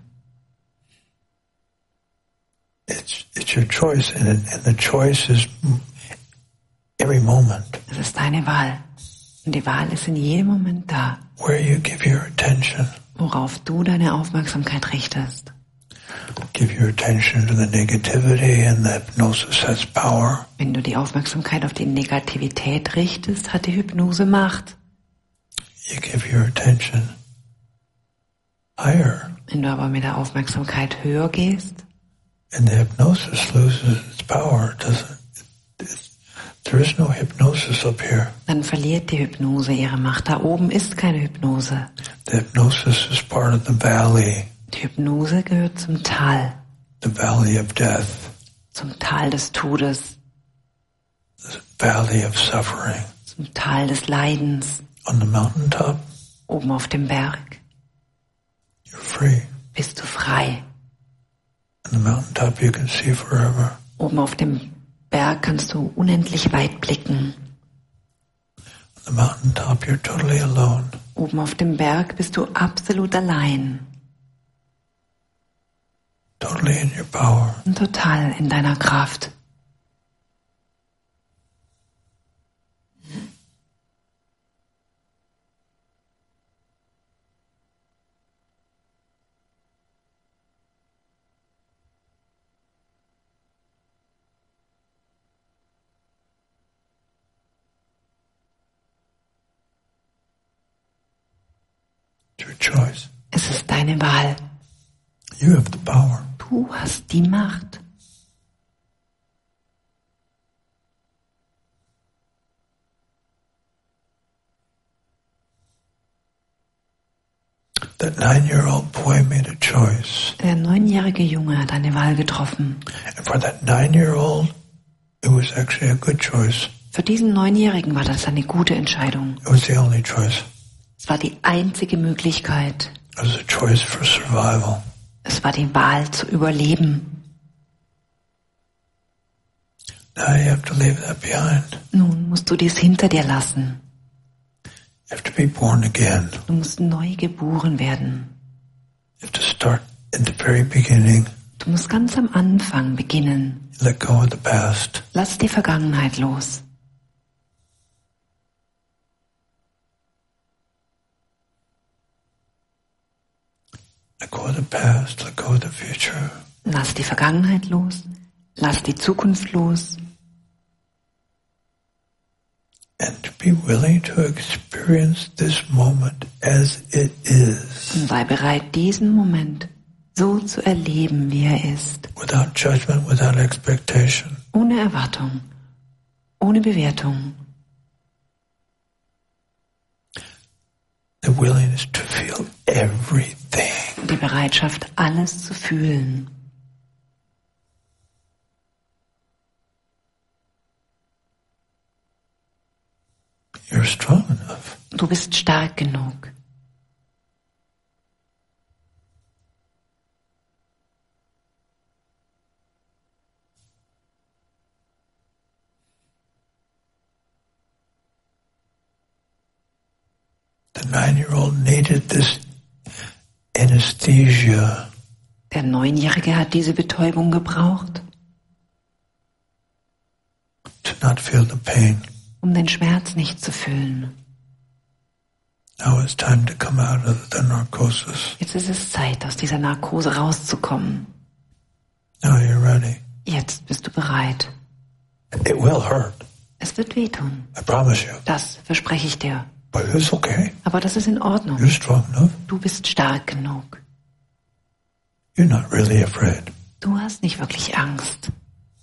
It's your choice, and the choice is every moment. Es ist deine Wahl. Und die Wahl ist in jedem Moment da, Where you give your attention. worauf du deine Aufmerksamkeit richtest. Give your attention to the negativity, and the hypnosis has power. Wenn du die Aufmerksamkeit auf die Negativität richtest, hat die Hypnose Macht. You give your attention higher, Wenn du aber mit der Aufmerksamkeit höher gehst, and the hypnosis loses its power. There is no hypnosis up here. dann verliert die Hypnose ihre Macht. Da oben ist keine Hypnose. The hypnosis is part of the valley, Die Hypnose gehört zum Tal, the valley of death, zum Tal des Todes, the valley of suffering. zum Tal des Leidens. On the mountaintop, Oben auf dem Berg you're free. bist du frei. On the mountaintop, you can see forever. Oben auf dem Berg kannst du unendlich weit blicken. On the mountaintop, you're totally alone. Oben auf dem Berg bist du absolut allein Totally in your power. und total in deiner Kraft. It's your choice. Es ist deine Wahl. You have the power. Du hast die Macht. That 9-year-old boy made a choice. Der 9-jährige Junge hat eine Wahl getroffen. And for that 9-year-old, it was actually a good choice. Für diesen 9-Jährigen war das eine gute Entscheidung. It was the only choice. Es war die einzige Möglichkeit. It was a choice for survival. Es war die Wahl zu überleben. Now you have to leave that behind. Nun musst du dies hinter dir lassen. You have to be born again. Du musst neu geboren werden. You have to start at the very beginning. Du musst ganz am Anfang beginnen. Let go of the past. Lass die Vergangenheit los. Let go of the past. Let go of the future. Lass die Vergangenheit los. Lass die Zukunft los. And to be willing to experience this moment as it is. Und sei bereit, diesen Moment so zu erleben, wie er ist. Without judgment, without expectation. Ohne Erwartung. Ohne Bewertung. The willingness to feel everything. Die Bereitschaft, alles zu fühlen. You're strong enough. Du bist stark genug. The 9-year-old needed this anesthesia. Der 9-Jährige hat diese Betäubung gebraucht, not feel the pain. Um den Schmerz nicht zu fühlen. Now it's time to come out of the narcosis. Jetzt ist es Zeit, aus dieser Narkose rauszukommen. Now you're ready. Jetzt bist du bereit. It will hurt. Es wird wehtun. I promise you. Das verspreche ich dir. But it's okay. Aber das ist in Ordnung. You're strong enough. Du bist stark genug. You're not really afraid. Du hast nicht wirklich Angst.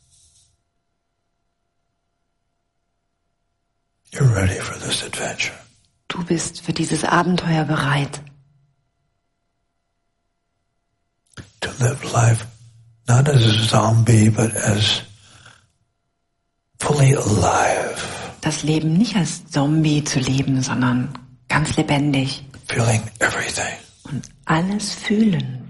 You're ready for this adventure. Du bist für dieses Abenteuer bereit. To live life not as a zombie, but as fully alive. Das Leben nicht als Zombie zu leben, sondern ganz lebendig. Feeling everything. Und alles fühlend.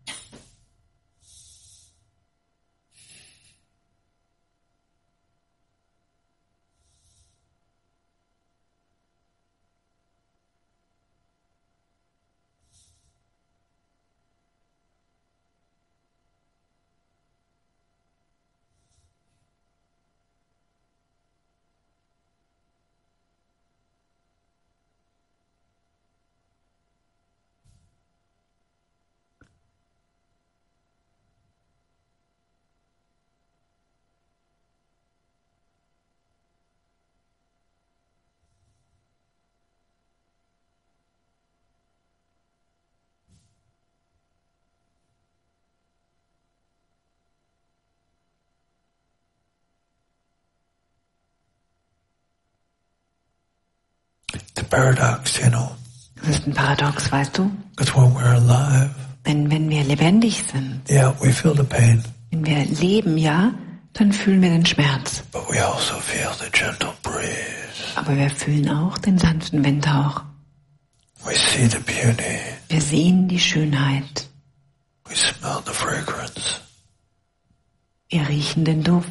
The paradox, you know. Das ist ein Paradox, weißt du? Because when we're alive, Denn wenn wir lebendig sind, yeah, we feel the pain, wenn wir leben, ja, dann fühlen wir den Schmerz. but we also feel the gentle breeze. Aber wir fühlen auch den sanften Windhauch. We see the beauty. Wir sehen die Schönheit. We smell the fragrance. Wir riechen den Duft.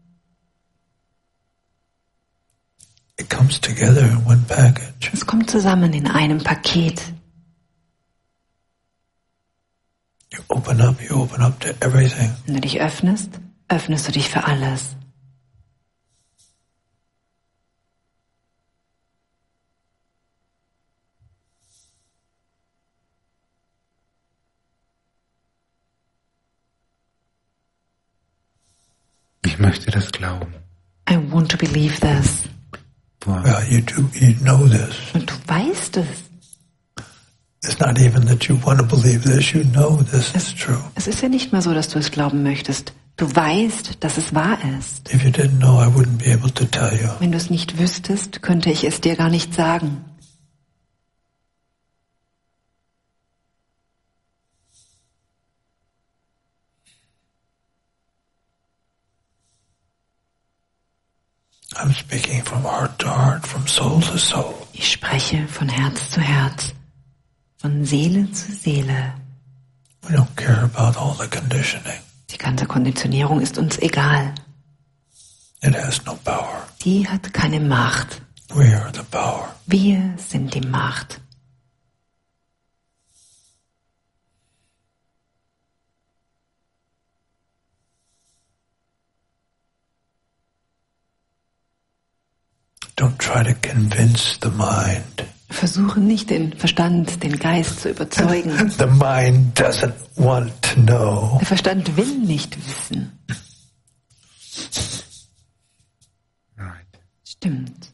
It comes together in one package. Es kommt zusammen in einem Paket. You open up to everything. Wenn du dich öffnest, öffnest du dich für alles. Ich möchte das glauben. I want to believe this. Well, you know this. Und du weißt es. It's not even that you want to believe this, you know this is true. Es ist ja nicht mal so, dass du es glauben möchtest. Du weißt, dass es wahr ist. If you didn't know, I wouldn't be able to tell you. Wenn du es nicht wüsstest, könnte ich es dir gar nicht sagen. I'm speaking from heart to heart, from soul to soul. Ich spreche von Herz zu Herz, von Seele zu Seele. We don't care about all the conditioning. Die ganze Konditionierung ist uns egal. It has no power. Die hat keine Macht. We are the power. Wir sind die Macht. Don't try to convince the mind. Versuche nicht, den Verstand, den Geist zu überzeugen. The mind doesn't want to know. Der Verstand will nicht wissen. Right. Stimmt.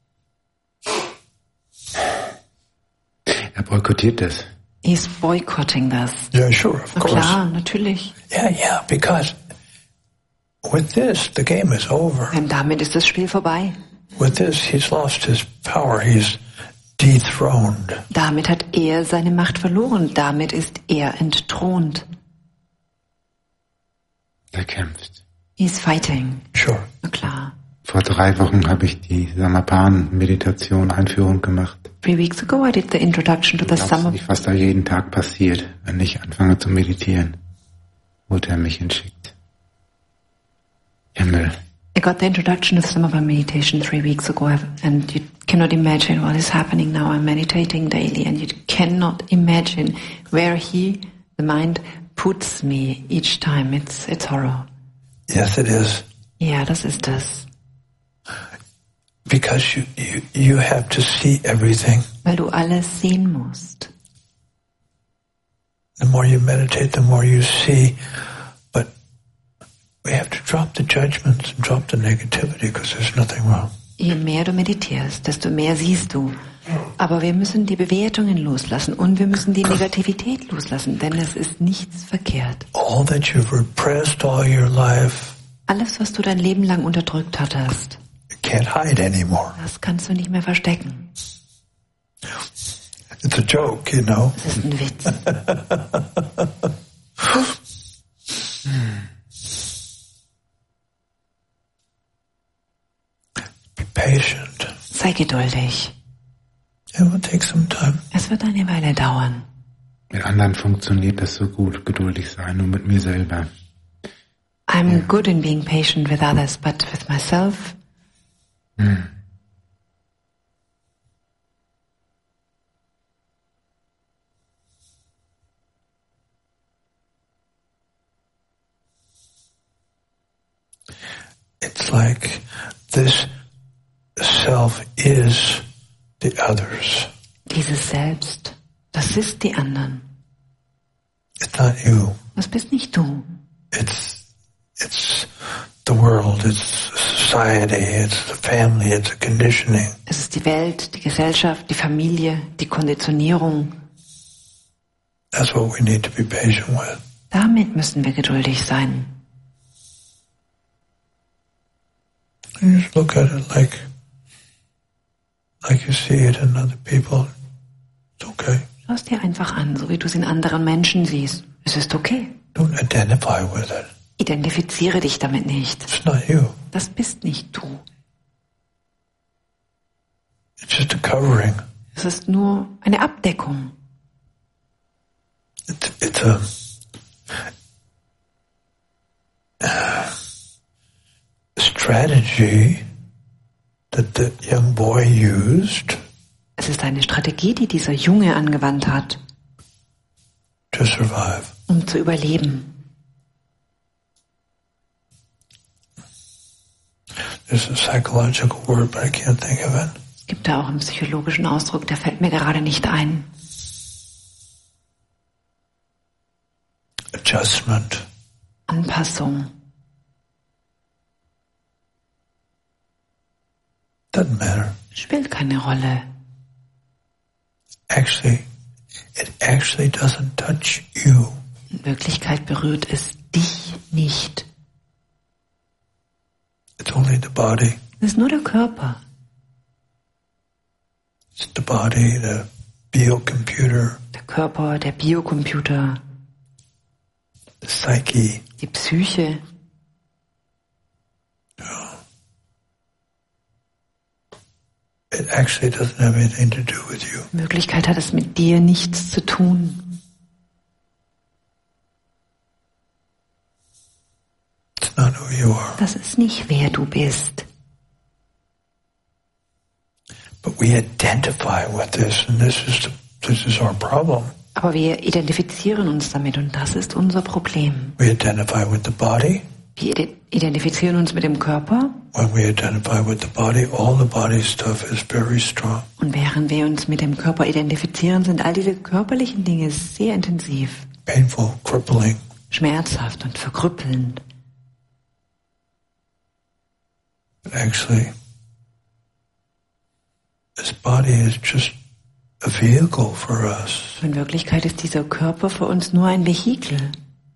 Er boykottiert das. He's boycotting this. Yeah, sure, of Na course. klar, natürlich. Yeah, because with this, the game is over. Denn damit ist das Spiel vorbei. With this, he's lost his power. He's dethroned. Damit hat er seine Macht verloren. Damit ist er entthront. Er kämpft. He's fighting. Sure. Na klar. Vor 3 Wochen habe ich die Samapan-Meditation-Einführung gemacht. 3 weeks ago I did the introduction to the Glaubst summer. nicht, was da jeden Tag passiert, wenn ich anfange zu meditieren, wo der mich hinschickt. Himmel. I got the introduction to the Summer Meditation 3 weeks ago, and you cannot imagine what is happening now. I'm meditating daily, and you cannot imagine where the mind, puts me each time. It's horror. Yes, it is. Ja, das ist es. Because you have to see everything. Weil du alles sehen musst. The more you meditate, the more you see. But we have to drop the judgments and drop the negativity because there's nothing wrong. Je mehr du meditierst, desto mehr siehst du. Aber wir müssen die Bewertungen loslassen und wir müssen die Negativität loslassen, denn es ist nichts verkehrt. All that you've repressed all your life, alles, was du dein Leben lang unterdrückt hattest, you can't hide anymore. Das kannst du nicht mehr verstecken. It's a joke, you know. Das ist ein Witz. Be patient. Sei geduldig. It will take some time. Es wird eine Weile dauern. Mit anderen funktioniert das so gut, geduldig sein, nur mit mir selber. I'm good in being patient with others, but with myself. It's like this self is the others. Dieses Selbst, das ist die anderen. It's not you. Das bist nicht du. It's the world, it's society, it's the family, it's the conditioning. Es ist die Welt, die Gesellschaft, die Familie, die Konditionierung. That's what we need to be patient with. Damit müssen wir geduldig sein. You just look at it like you see it in other people. It's okay. Schau es dir einfach an, so wie du es in anderen Menschen siehst. Es ist okay. Don't identify with it. Identifiziere dich damit nicht. It's not you. Das bist nicht du. It's just a covering. Es ist nur eine Abdeckung. It's a strategy that the young boy used. Es ist eine Strategie, die dieser Junge angewandt hat, to survive. Um zu überleben. There's a psychological word, but I can't think of it. Es gibt da auch einen psychologischen Ausdruck, der fällt mir gerade nicht ein. Adjustment. Anpassung. Doesn't matter. Spielt keine Rolle. It actually doesn't touch you. In Wirklichkeit berührt es dich nicht. It's only the body. Es ist nur der Körper. It's the body, the biocomputer. Der Körper, der Biocomputer. The psyche. Die Psyche. It actually doesn't have anything to do with you. In Wirklichkeit hat es mit dir nichts zu tun. It's not who you are. Das ist nicht, wer du bist. But we identify with this, and this is our problem. Aber wir identifizieren uns damit und das ist unser Problem. We identify with the body. Wir identifizieren uns mit dem Körper. When we identify with the body, all the body stuff is very strong. Und während wir uns mit dem Körper identifizieren, sind all diese körperlichen Dinge sehr intensiv. Painful, crippling. Schmerzhaft und verkrüppelnd. But actually, this body is just a vehicle for us. In Wirklichkeit ist dieser Körper für uns nur ein Vehikel.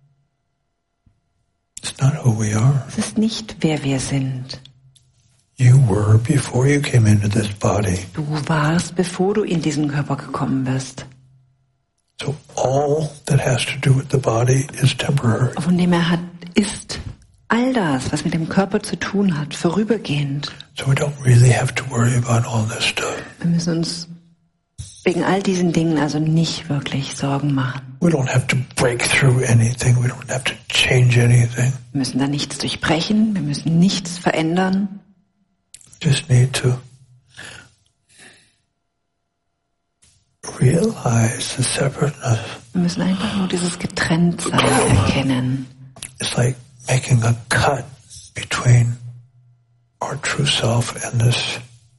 It's not who we are. Es ist nicht, wer wir sind. You were before you came into this body. Du warst, bevor du in diesen Körper gekommen bist. So all that has to do with the body is temporary. Von dem er hat, ist all das, was mit dem Körper zu tun hat, vorübergehend. So we don't really have to worry about all this stuff. Wir müssen uns wegen all diesen Dingen also nicht wirklich Sorgen machen. We don't have to break through anything. We don't have to change anything. Wir müssen da nichts durchbrechen, wir müssen nichts verändern. We just need to realize the separateness. Wir müssen einfach nur dieses Getrenntsein erkennen. It's like making a cut between our true self and this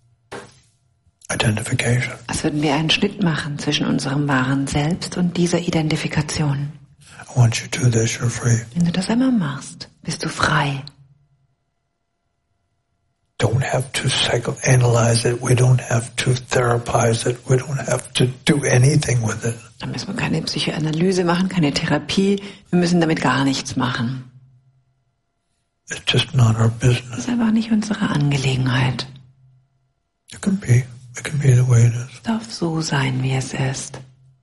identification. Als würden wir einen Schnitt machen zwischen unserem wahren Selbst und dieser Identifikation. Once you do this, you're free. Wenn du das einmal machst, bist du frei. Don't have to psychoanalyze it. We don't have to therapize it. We don't have to do anything with it. Da müssen wir keine Psychoanalyse machen, keine Therapie. Wir müssen damit gar nichts machen. It's just not our Das business. ist einfach nicht unsere Angelegenheit. It can be the way it is. Es darf so sein, wie es ist.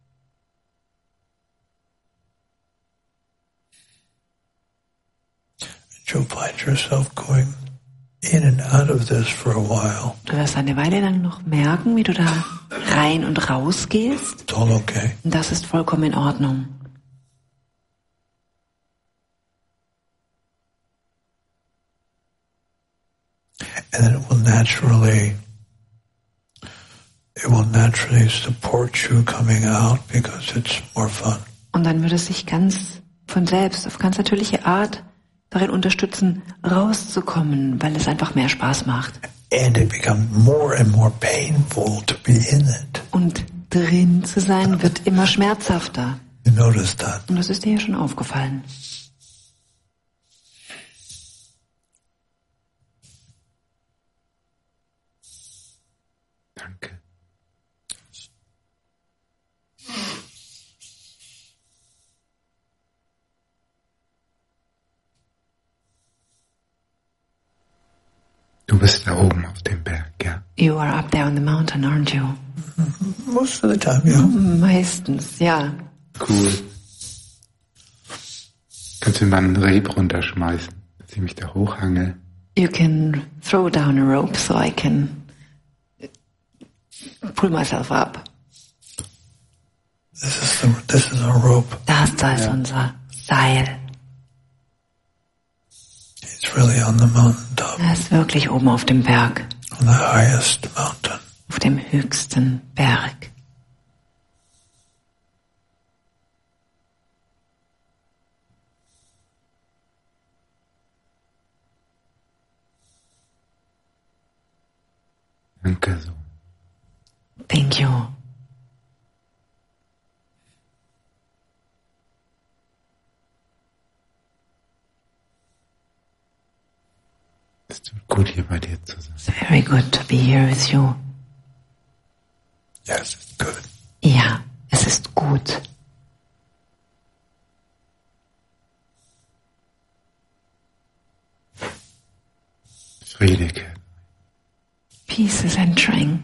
You'll find yourself going in and out of this for a while. Du wirst eine Weile lang noch merken, wie du da rein und raus gehst. It's all okay. Und das ist vollkommen in Ordnung. And then it will naturally support you coming out because it's more fun. Und dann würde es sich ganz von selbst, auf ganz natürliche Art darin unterstützen, rauszukommen, weil es einfach mehr Spaß macht. And it becomes more and more painful to be in it. Und drin zu sein wird immer schmerzhafter. You notice that? Und das ist dir ja schon aufgefallen. Danke. Du bist da oben auf dem Berg, ja? You are up there on the mountain, aren't you? Most of the time, yeah. Meistens, ja. Cool. Kannst du mal einen Reb runterschmeißen, dass ich mich da hochhangel? You can throw down a rope so I can pull myself up. This is our rope. Das ist unser Seil. It's really on the mountaintop, Er ist wirklich oben auf dem Berg, on the highest mountain. auf dem höchsten Berg. Danke so. Thank you. Es tut gut, hier bei dir zu sein. It's very good to be here with you. Yes, it's good. Ja, es ist gut. Friede kehrt. Peace is entering.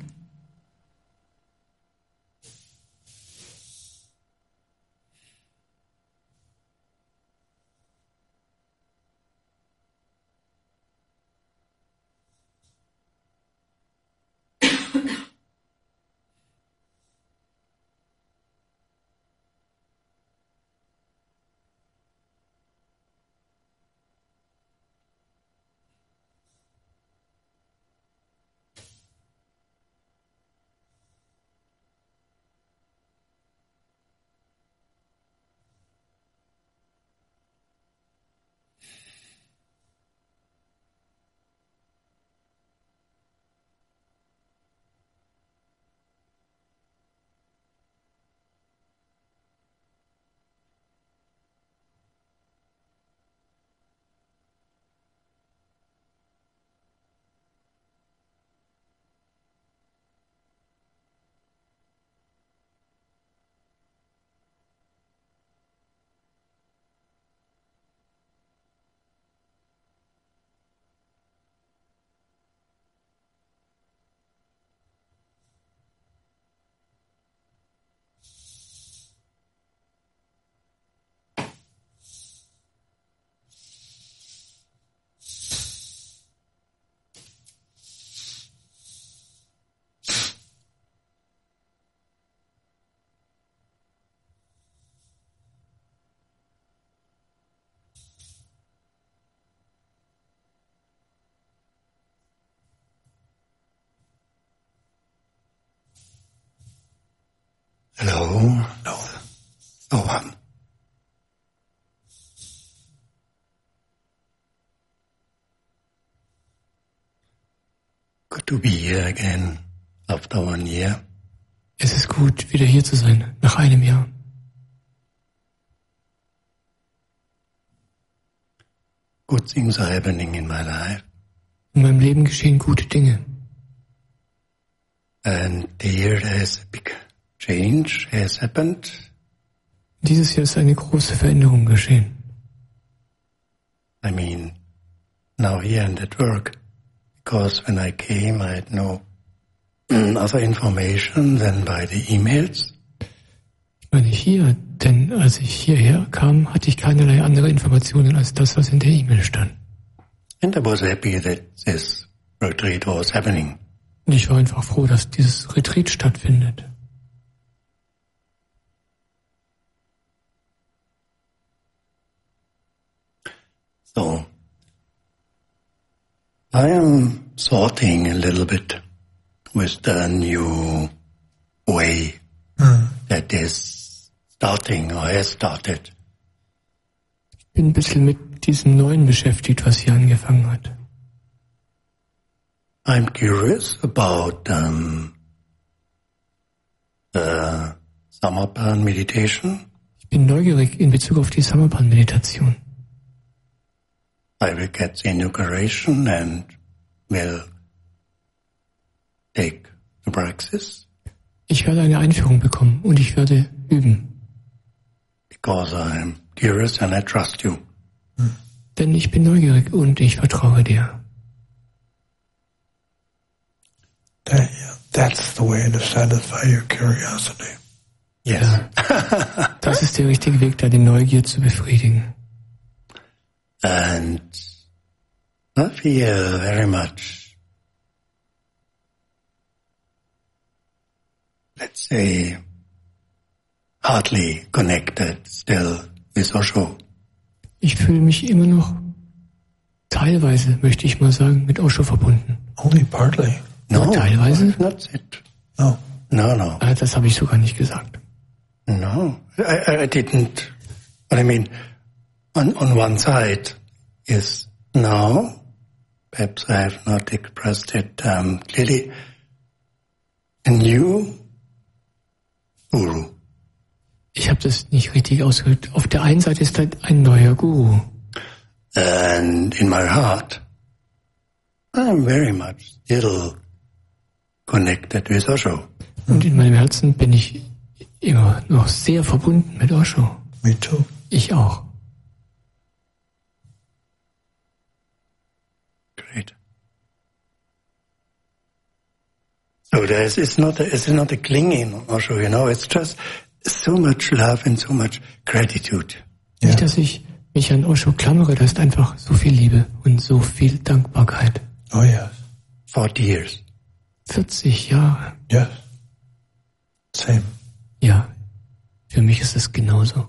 Hello. No. Oh, good to be here again after 1 year. Es ist gut, wieder hier zu sein, nach einem Jahr. Good things are happening in my life. In meinem Leben geschehen gute Dinge. And here there's a big change has happened. Dieses Jahr ist eine große Veränderung geschehen. I mean, now here and at work, because when I came, I had no other information than by the emails. Ich meine hier, denn als ich hierher kam, hatte ich keinerlei andere Informationen als das, was in der E-Mail stand. And I was happy that this retreat was happening. Und ich war einfach froh, dass dieses Retreat stattfindet. So, I am sorting a little bit with the new way that is starting or has started. Ich bin ein bisschen mit diesem Neuen beschäftigt, was hier angefangen hat. I'm curious about the Samarpan meditation. Ich bin neugierig in Bezug auf die Samarpan-Meditation. I will get the inauguration and will take the praxis. Ich werde eine Einführung bekommen und ich werde üben. Because I'm curious and I trust you. Denn ich bin neugierig und ich vertraue dir. That's the way to satisfy your curiosity. Yes. Ja, das ist der richtige Weg, deine Neugier zu befriedigen. And I feel very much, let's say, hardly connected still with Osho. Ich fühle mich immer noch teilweise, möchte ich mal sagen, mit Osho verbunden. Only partly. No, teilweise? Not it. No. No. Das habe ich sogar nicht gesagt. No, I didn't. But I mean, on one side is now, perhaps I have not expressed it clearly, a new guru. Ich habe das nicht richtig ausgedrückt. Auf der einen Seite ist halt ein neuer Guru. And in my heart, I'm very much still connected with Osho. Und in meinem Herzen bin ich immer noch sehr verbunden mit Osho. Me too. Ich auch. Great. So it's not a clinging on Osho, it's just so much love and so much gratitude. Yeah. Nicht, dass ich mich an Osho klammere, da ist einfach so viel Liebe und so viel Dankbarkeit. Oh yes. 40 years. 40 Jahre. Yes. Same. Ja, für mich ist es genauso.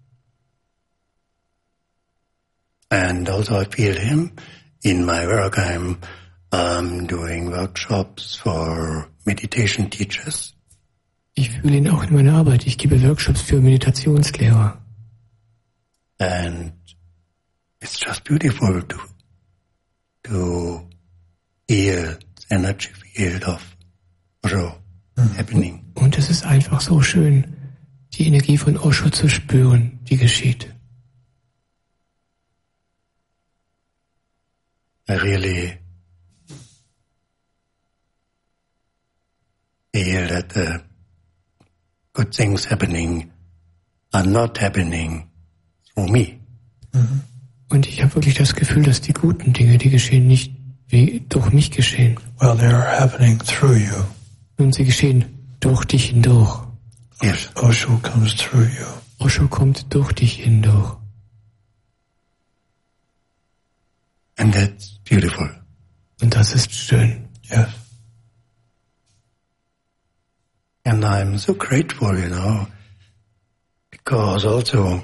And also I feel him in my work. I'm doing workshops for meditation teachers. Ich fühle ihn auch in meiner Arbeit. Ich gebe Workshops für Meditationslehrer. And it's just beautiful to hear the energy field of Osho happening. Und es ist einfach so schön, die Energie von Osho zu spüren, die geschieht. I really feel that the good things happening are not happening through me. Und ich habe wirklich das Gefühl, dass die guten Dinge, die geschehen, nicht wie durch mich geschehen. Well, they are happening through you. Nun, sie geschehen durch dich hindurch. Yes. Osho comes through you. Osho kommt durch dich hindurch. And that's beautiful. Und das ist schön. Yes. And I'm so grateful, because also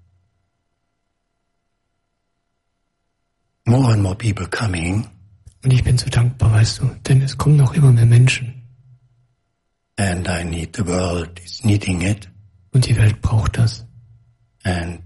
more and more people coming. Und ich bin so dankbar, weißt du, denn es kommen noch immer mehr Menschen. And I need, the world is needing it. Und die Welt braucht das. And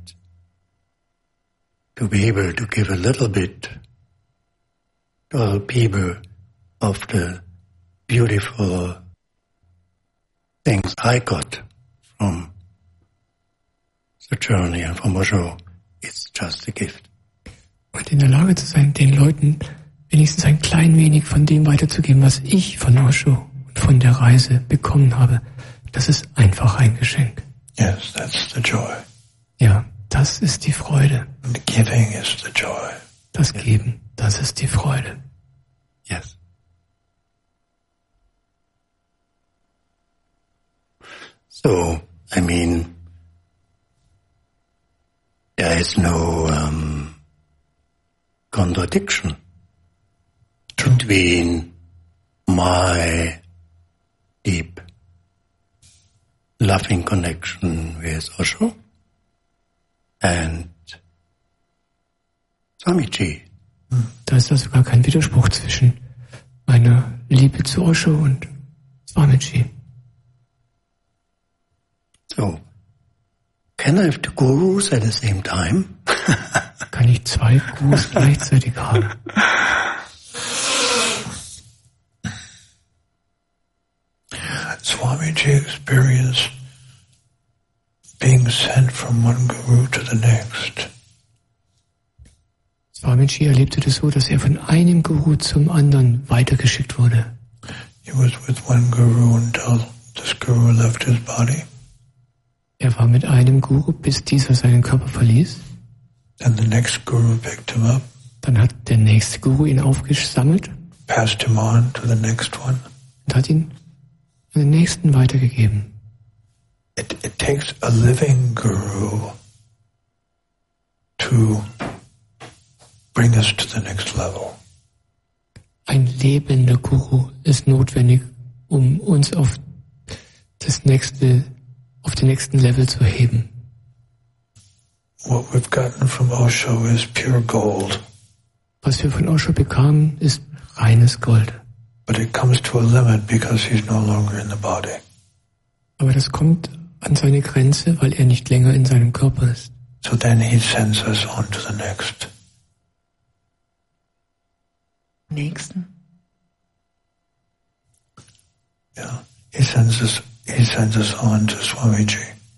to be able to give a little bit to all people of the beautiful things I got from the journey and from Osho, it's just a gift. Und in der Lage zu sein, den Leuten wenigstens ein klein wenig von dem weiterzugeben, was ich von Osho und von der Reise bekommen habe, das ist einfach ein Geschenk. Yes, that's the joy. Ja, das ist die Freude. And the giving is the joy. Das Geben, das ist die Freude. Yes. So, I mean, there is no contradiction between my deep loving connection with Osho and Swamiji. Da ist also gar kein Widerspruch zwischen meiner Liebe zu Osho und Swamiji. So, can I have two gurus at the same time? Kann ich zwei Gurus gleichzeitig haben? Swamiji experienced being sent from one guru to the next. Swamiji erlebte das so, dass er von einem Guru zum anderen weitergeschickt wurde. He was with one guru until this guru left his body. Er war mit einem Guru, bis dieser seinen Körper verließ. Then the next guru picked him up, Dann hat der nächste Guru ihn aufgesammelt passed him on to the next one. und hat ihn an den nächsten weitergegeben. It takes a living guru to bring us to the next level. Ein lebender Guru ist notwendig, um uns auf den nächsten Level zu heben. What we've gotten from Osho is pure gold, Was wir von Osho bekamen, ist reines Gold. but it comes to a limit because he's no longer in the body. Aber das kommt an seine Grenze, weil er nicht länger in seinem Körper ist. So then he sends us on to the next. Nächsten. Yeah, he sends us on to Swamiji.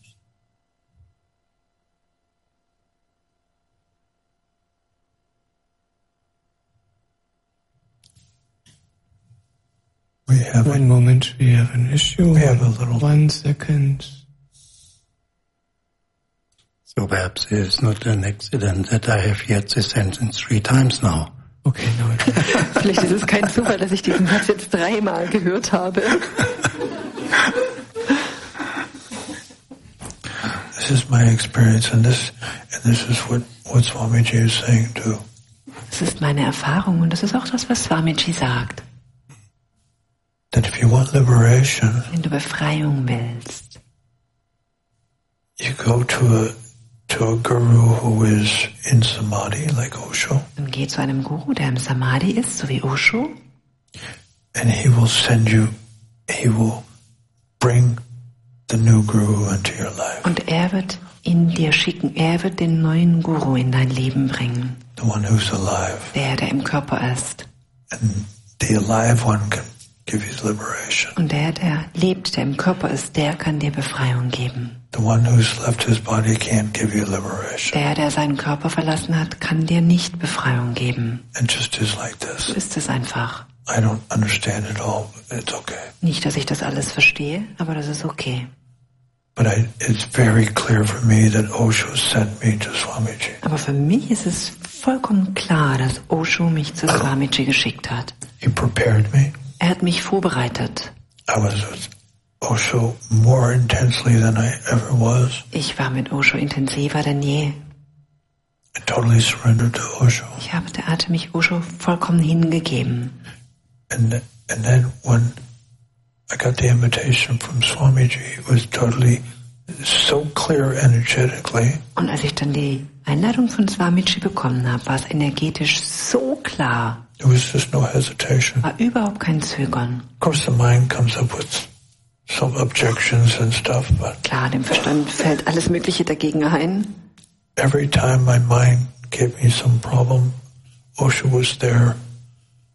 We have One moment, we have an issue. We have a little- 1 second. So perhaps it's not an accident that I have yet this sentence 3 times now. Okay, no. Vielleicht ist es kein Zufall, dass ich diesen Satz jetzt 3-mal gehört habe. This is my experience, and this is what Swamiji is saying too. Das ist meine Erfahrung und das ist auch das, was Swamiji sagt. That if you want liberation, Wenn du Befreiung willst, you go to a guru who is in samadhi, like Osho, dann geh zu einem Guru, der im Samadhi ist, so wie Osho, and he will bring the new guru into your life, und er wird ihn dir schicken. Er wird den neuen Guru in dein Leben bringen. the one who's alive, Der im Körper ist. and the alive one can give you liberation. Und der lebt, der im Körper ist, der kann dir Befreiung geben. The one who's left his body can't give you liberation. Der seinen Körper verlassen hat, kann dir nicht Befreiung geben. It just is like So this. ist es einfach. I don't understand it all, but it's okay. Nicht, dass ich das alles verstehe, aber das ist okay. But it's very clear for me that Osho sent me to Swamiji. Aber für mich ist es vollkommen klar, dass Osho mich zu Swamiji geschickt hat. He prepared me. Er hat mich vorbereitet. I was with Osho more intensely than I ever was. Ich war mit Osho intensiver denn je. I totally surrendered to Osho. Ich hatte mich Osho vollkommen hingegeben. And then when I got the invitation from Swamiji, it was totally so clear energetically. Und als ich dann die Einladung von Swamiji bekommen habe, war es energetisch so klar. There was just no hesitation. War überhaupt kein Zögern. Of course, the mind comes up with some objections and stuff, but Klar, dem Verstand fällt alles Mögliche dagegen ein. every time my mind gave me some problem, Osho was there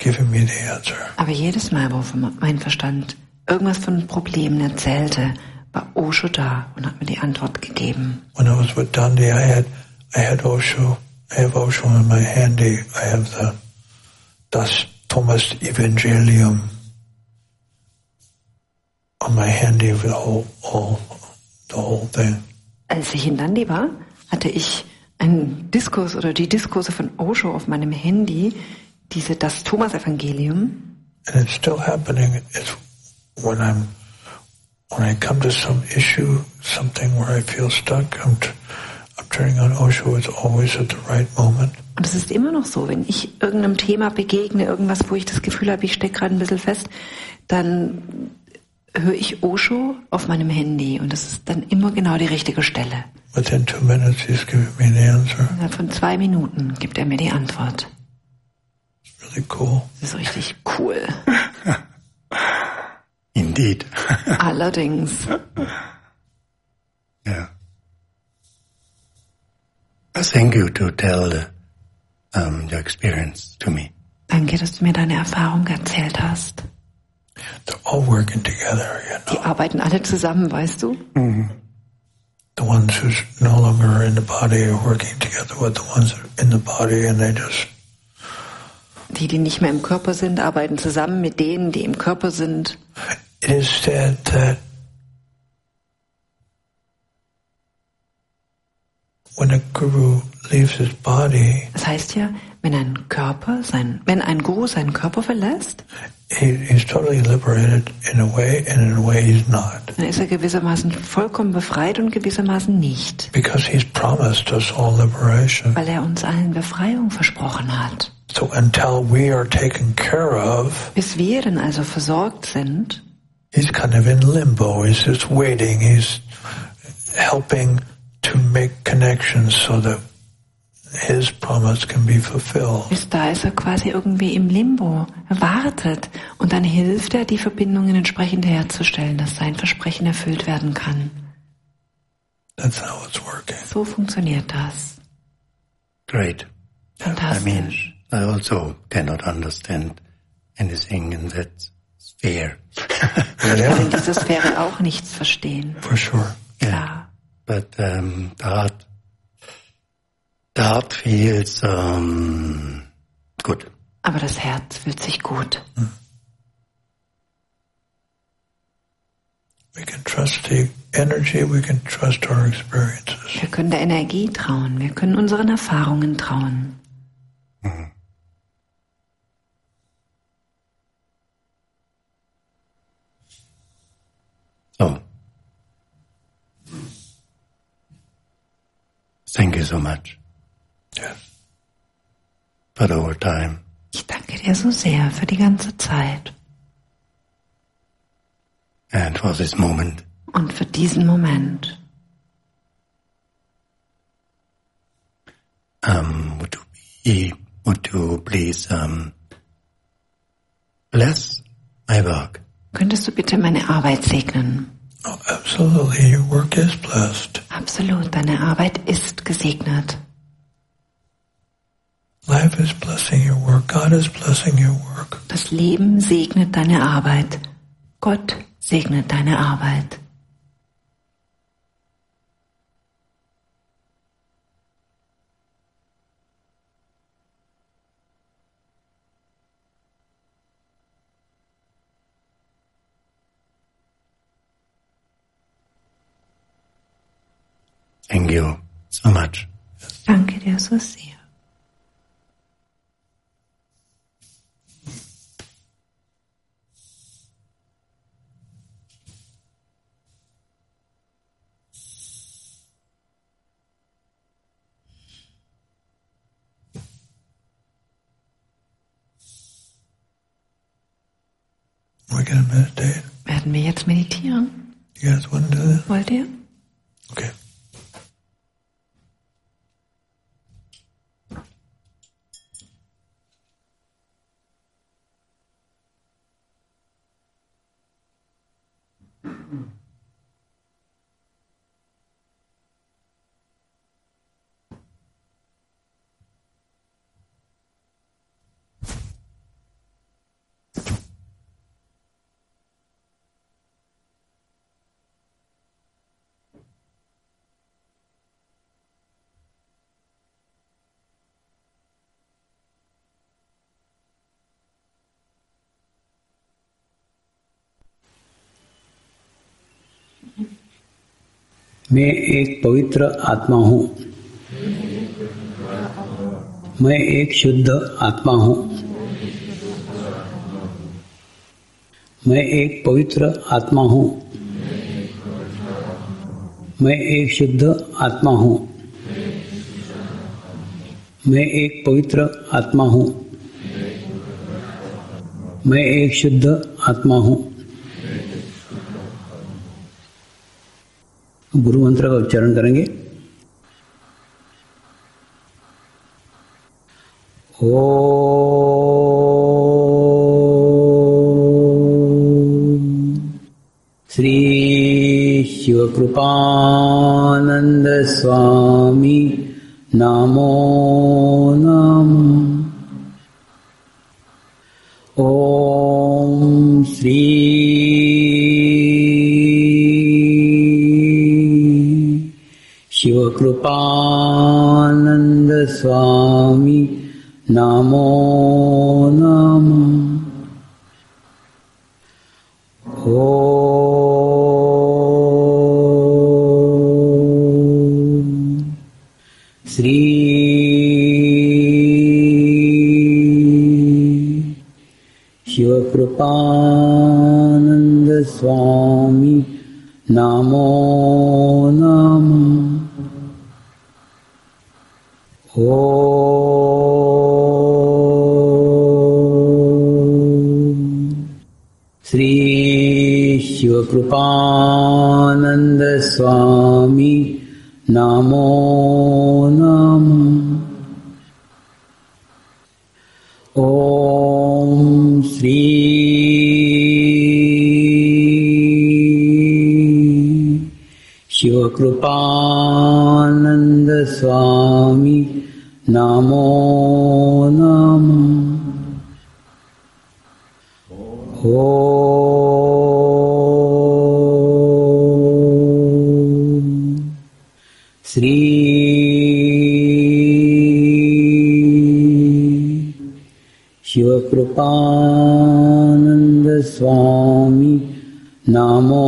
giving me the answer. Aber jedes Mal, wo mein Verstand irgendwas von Problemen erzählte, war Osho da und hat mir die Antwort gegeben. When I was with Dandi, I had Osho. I have Osho in my handy. I have das Thomas Evangelium on my handy with the whole thing. Als ich in Dandi war, hatte ich einen Diskurs oder die Diskurse von Osho auf meinem Handy, das Thomas-Evangelium. And it's still happening. It's when I come to some issue, something where I feel stuck, I'm turning on Osho. It's always at the right moment. Und es ist immer noch so, wenn ich irgendeinem Thema begegne, irgendwas, wo ich das Gefühl habe, ich stecke gerade ein bisschen fest, dann höre ich Osho auf meinem Handy und das ist dann immer genau die richtige Stelle. Within 2 minutes, he's giving me the answer. Innerhalb von 2 Minuten gibt er mir die Antwort. It's really cool. Das ist richtig cool. Indeed. Allerdings. Yeah. Thank you to tell your experience to me. Danke, dass du mir deine Erfahrung erzählt hast. They're all working together, Die arbeiten alle zusammen, weißt du? Mm-hmm. The ones who no longer in the body are working together with the ones in the body, and they just. Die nicht mehr im Körper sind, arbeiten zusammen mit denen, die im Körper sind. It is said that when a guru leaves his body, das heißt ja, wenn ein Guru seinen Körper verlässt, he's totally liberated in a way, and in a way he's not. Dann ist er gewissermaßen vollkommen befreit und gewissermaßen nicht. Because he's promised us all liberation. Weil er uns allen Befreiung versprochen hat. So until we are taken care of, bis wir dann also versorgt sind, he's kind of in limbo. He's just waiting. He's helping to make connections so that his promise can be fulfilled. Da ist er quasi irgendwie im Limbo. Er wartet und dann hilft er, die Verbindungen entsprechend herzustellen, dass sein Versprechen erfüllt werden kann. That's how it's working. So funktioniert das. Great. Fantastisch. I also cannot understand anything in that sphere. Ich kann in dieser Sphäre auch nichts verstehen. For sure. Klar. But the heart feels good. Aber das Herz fühlt sich gut. We can trust the energy, we can trust our experiences. Wir können der Energie trauen, wir können unseren Erfahrungen trauen. Mhm. So. Thank you so much. Yes. For the whole time. Ich danke dir so sehr für die ganze Zeit. And for this moment. Und für diesen Moment. Would you please bless my work? Könntest du bitte meine Arbeit segnen? Oh, absolutely. Your work is blessed. Absolut, deine Arbeit ist gesegnet. Life is blessing your work. God is blessing your work. Das Leben segnet deine Arbeit. Gott segnet deine Arbeit. Thank you so much. Danke dir so sehr. We're going to meditate. Werden wir jetzt meditieren? You guys want to do that? Wollt ihr? Okay. मैं एक पवित्र आत्मा हूँ। मैं एक शुद्ध आत्मा हूँ। मैं एक पवित्र आत्मा हूँ। मैं एक शुद्ध आत्मा हूँ। मैं एक पवित्र आत्मा हूँ। मैं एक शुद्ध आत्मा हूँ। गुरु मंत्र का उच्चारण करेंगे। श्री शिवकृपानंद स्वामी नमो नमः। ओम श्री शिवकृपानंद स्वामी नमो नमः। श्री शिवकृपानंद स्वामी नमो नमः। श्री शिवकृपानंद स्वामी नमो नमः। ओम श्री शिवकृपानंद स्वामी नमो नमः। श्री शिवकृपानंद स्वामी नमो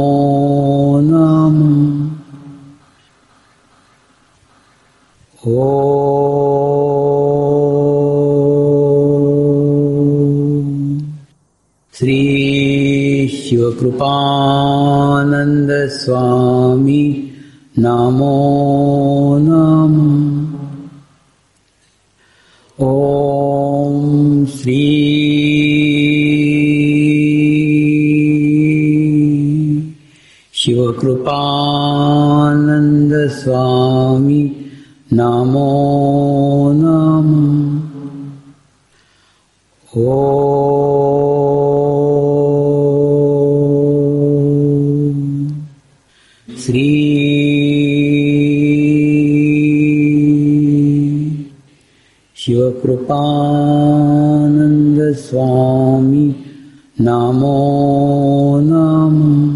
नमः। श्री शिवकृपानंद स्वामी नमो नमः। ओम श्री शिवकृपानंद स्वामी नमो नमः। श्री शिवकृपानंद स्वामी नमो नमः।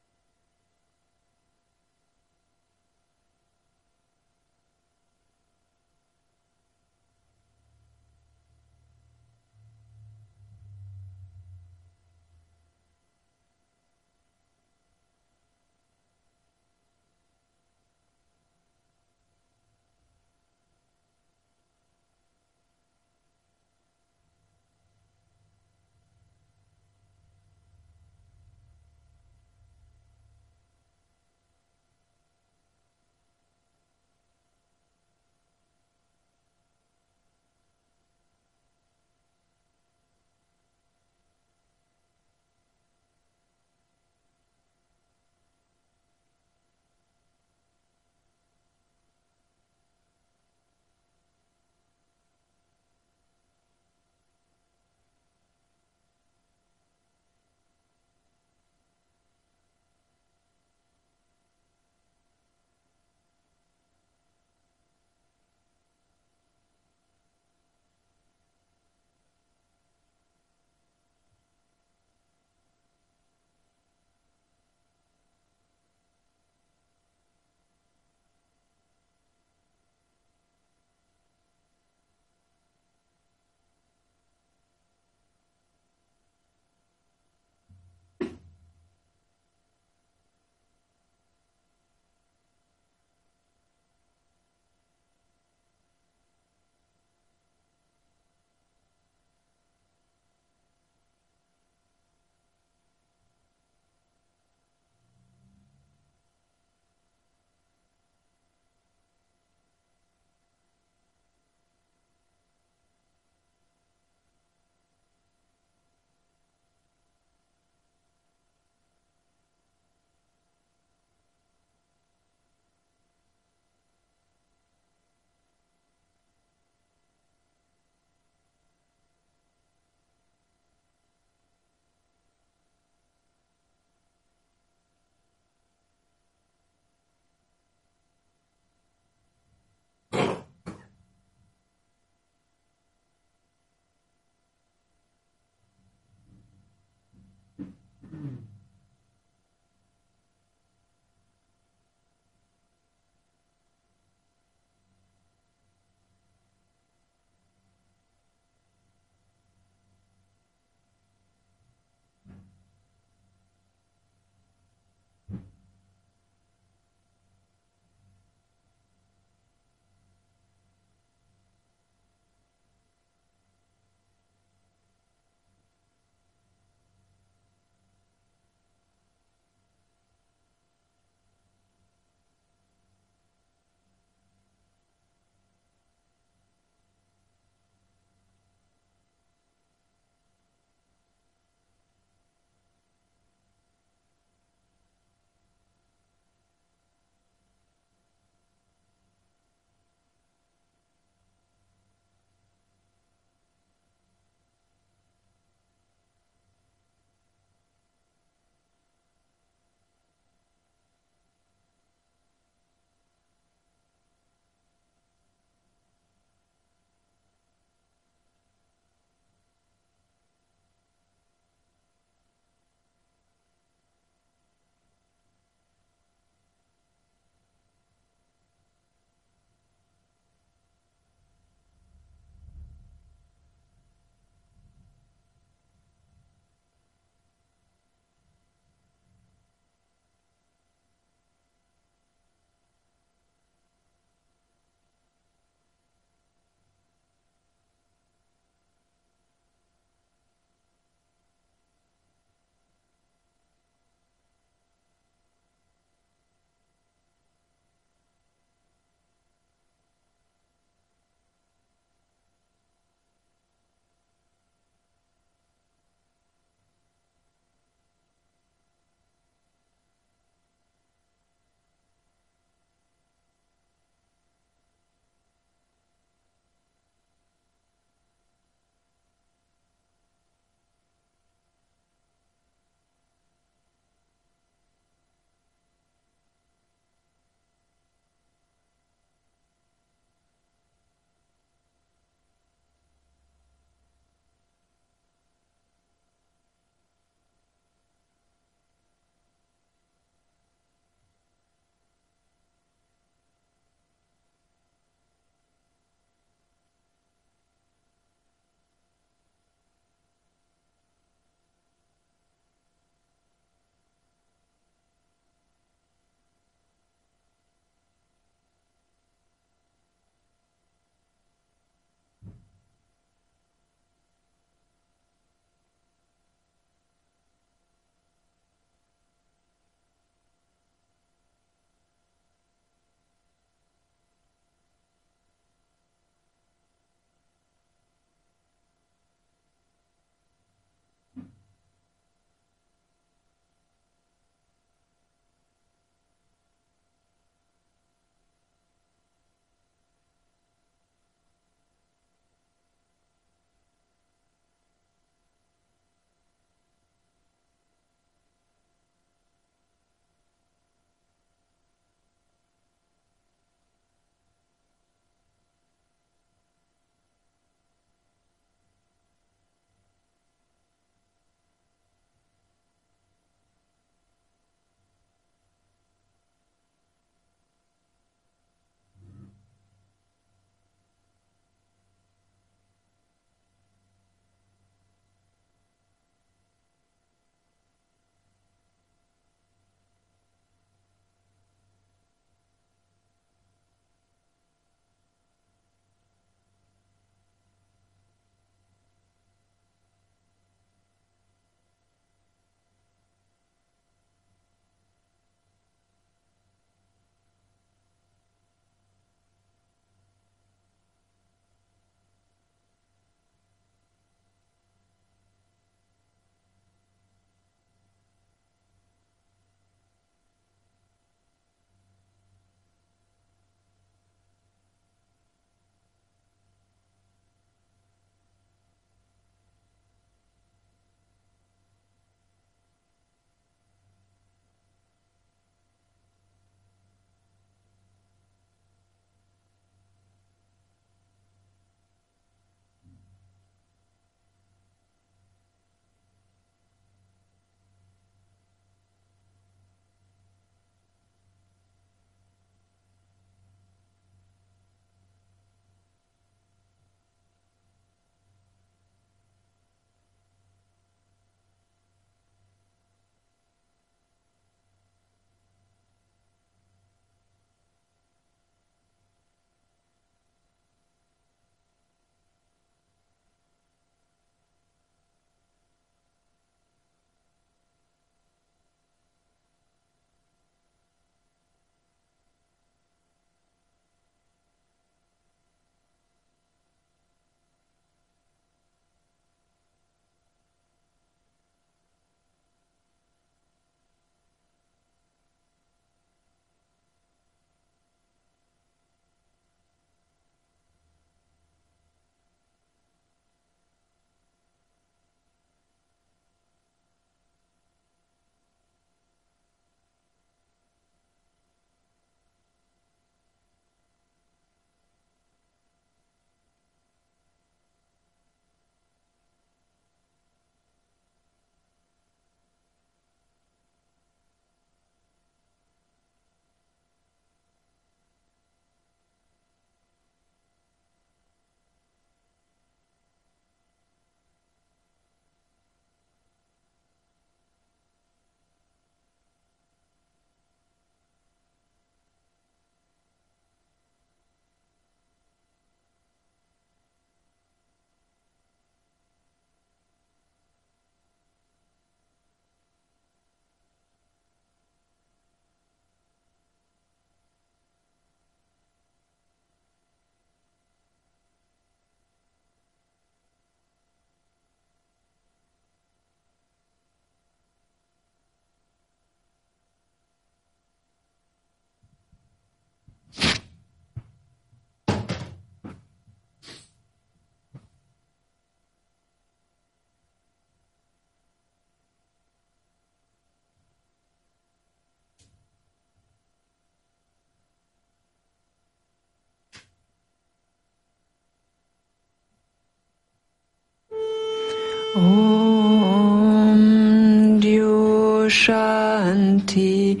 Om Dyo Shanti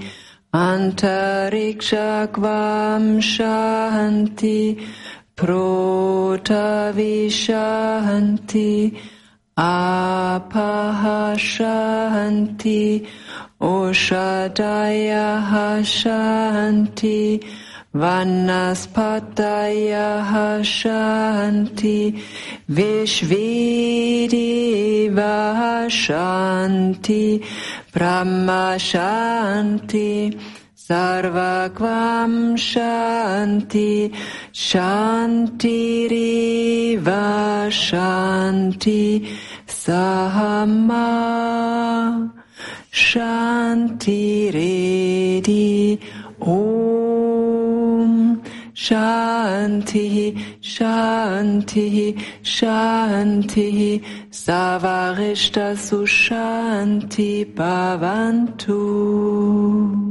Antarikshakvam Shanti Protavi Shanti Apaha Shanti Oshadaya Shanti Vanaspataya Shanti Vishvedeva Shanti Brahma Shanti Sarvakvam Shanti Shantiriva Shanti Sahama Shantiredi Om Shanti Shanti Shanti Savarishta Sushanti Bhavantu.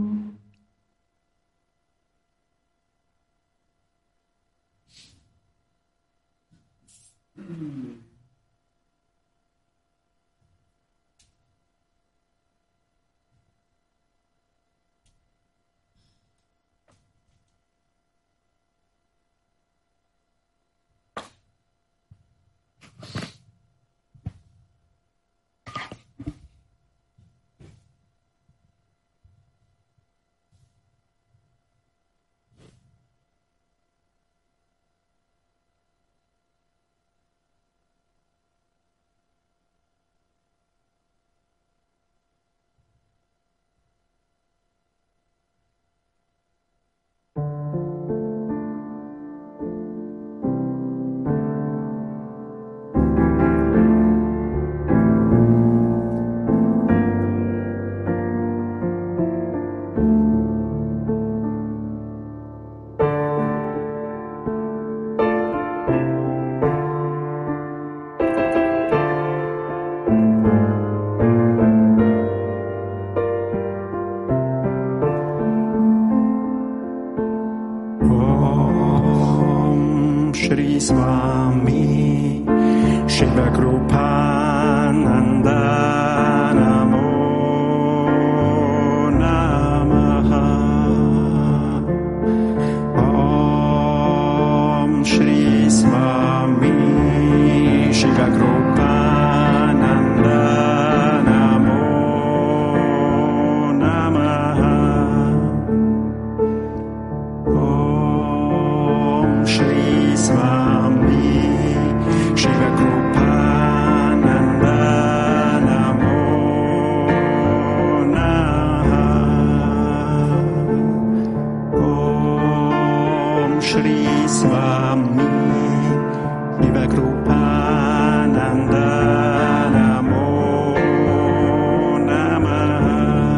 Swami Shiva Krupananda Namo Namaha Om Shri Swami Shiva Krupananda Namo Namaha Om Shri Swami Shiva Krupananda Namo Namaha Om Shri Swami Shiva Krupananda Namo Namaha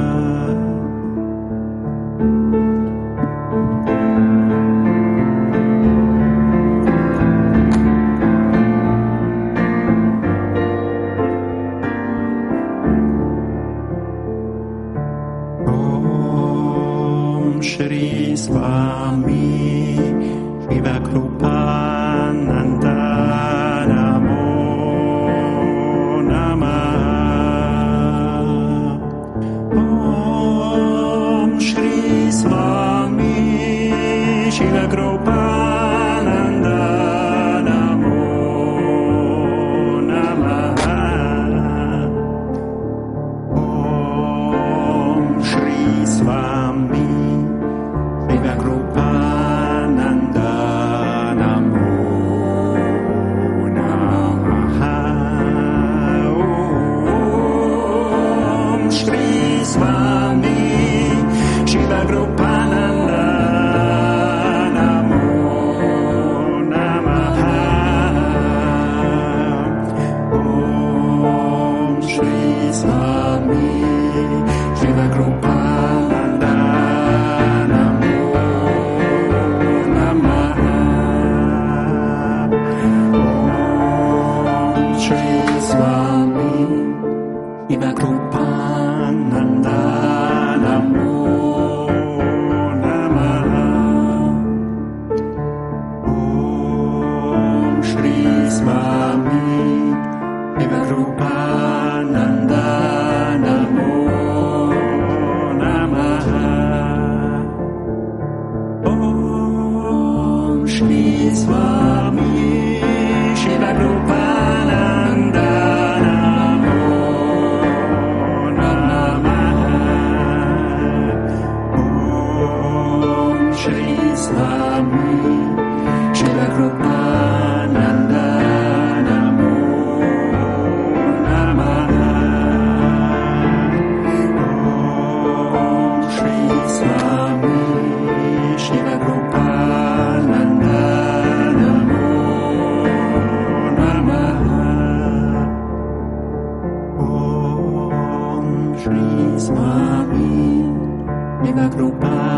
Shri Swami Shiva Krupananda Namo Namaha Om Shri Swami Shiva Krupananda Namo Namaha Om Shri Swami Shiva Krupananda Namo Namaha Om Shri Swami Shiva Krupananda Namo Namaha Om Shri Swami Shiva Krupananda Shiva Krupananda Namo Namaha Om Shri Swami Shiva Krupananda Swami Shiva Krupananda Namo Namaha Om Shri Swami Shiva Krupananda Namo Namaha Om Shri Swami Shiva Krupananda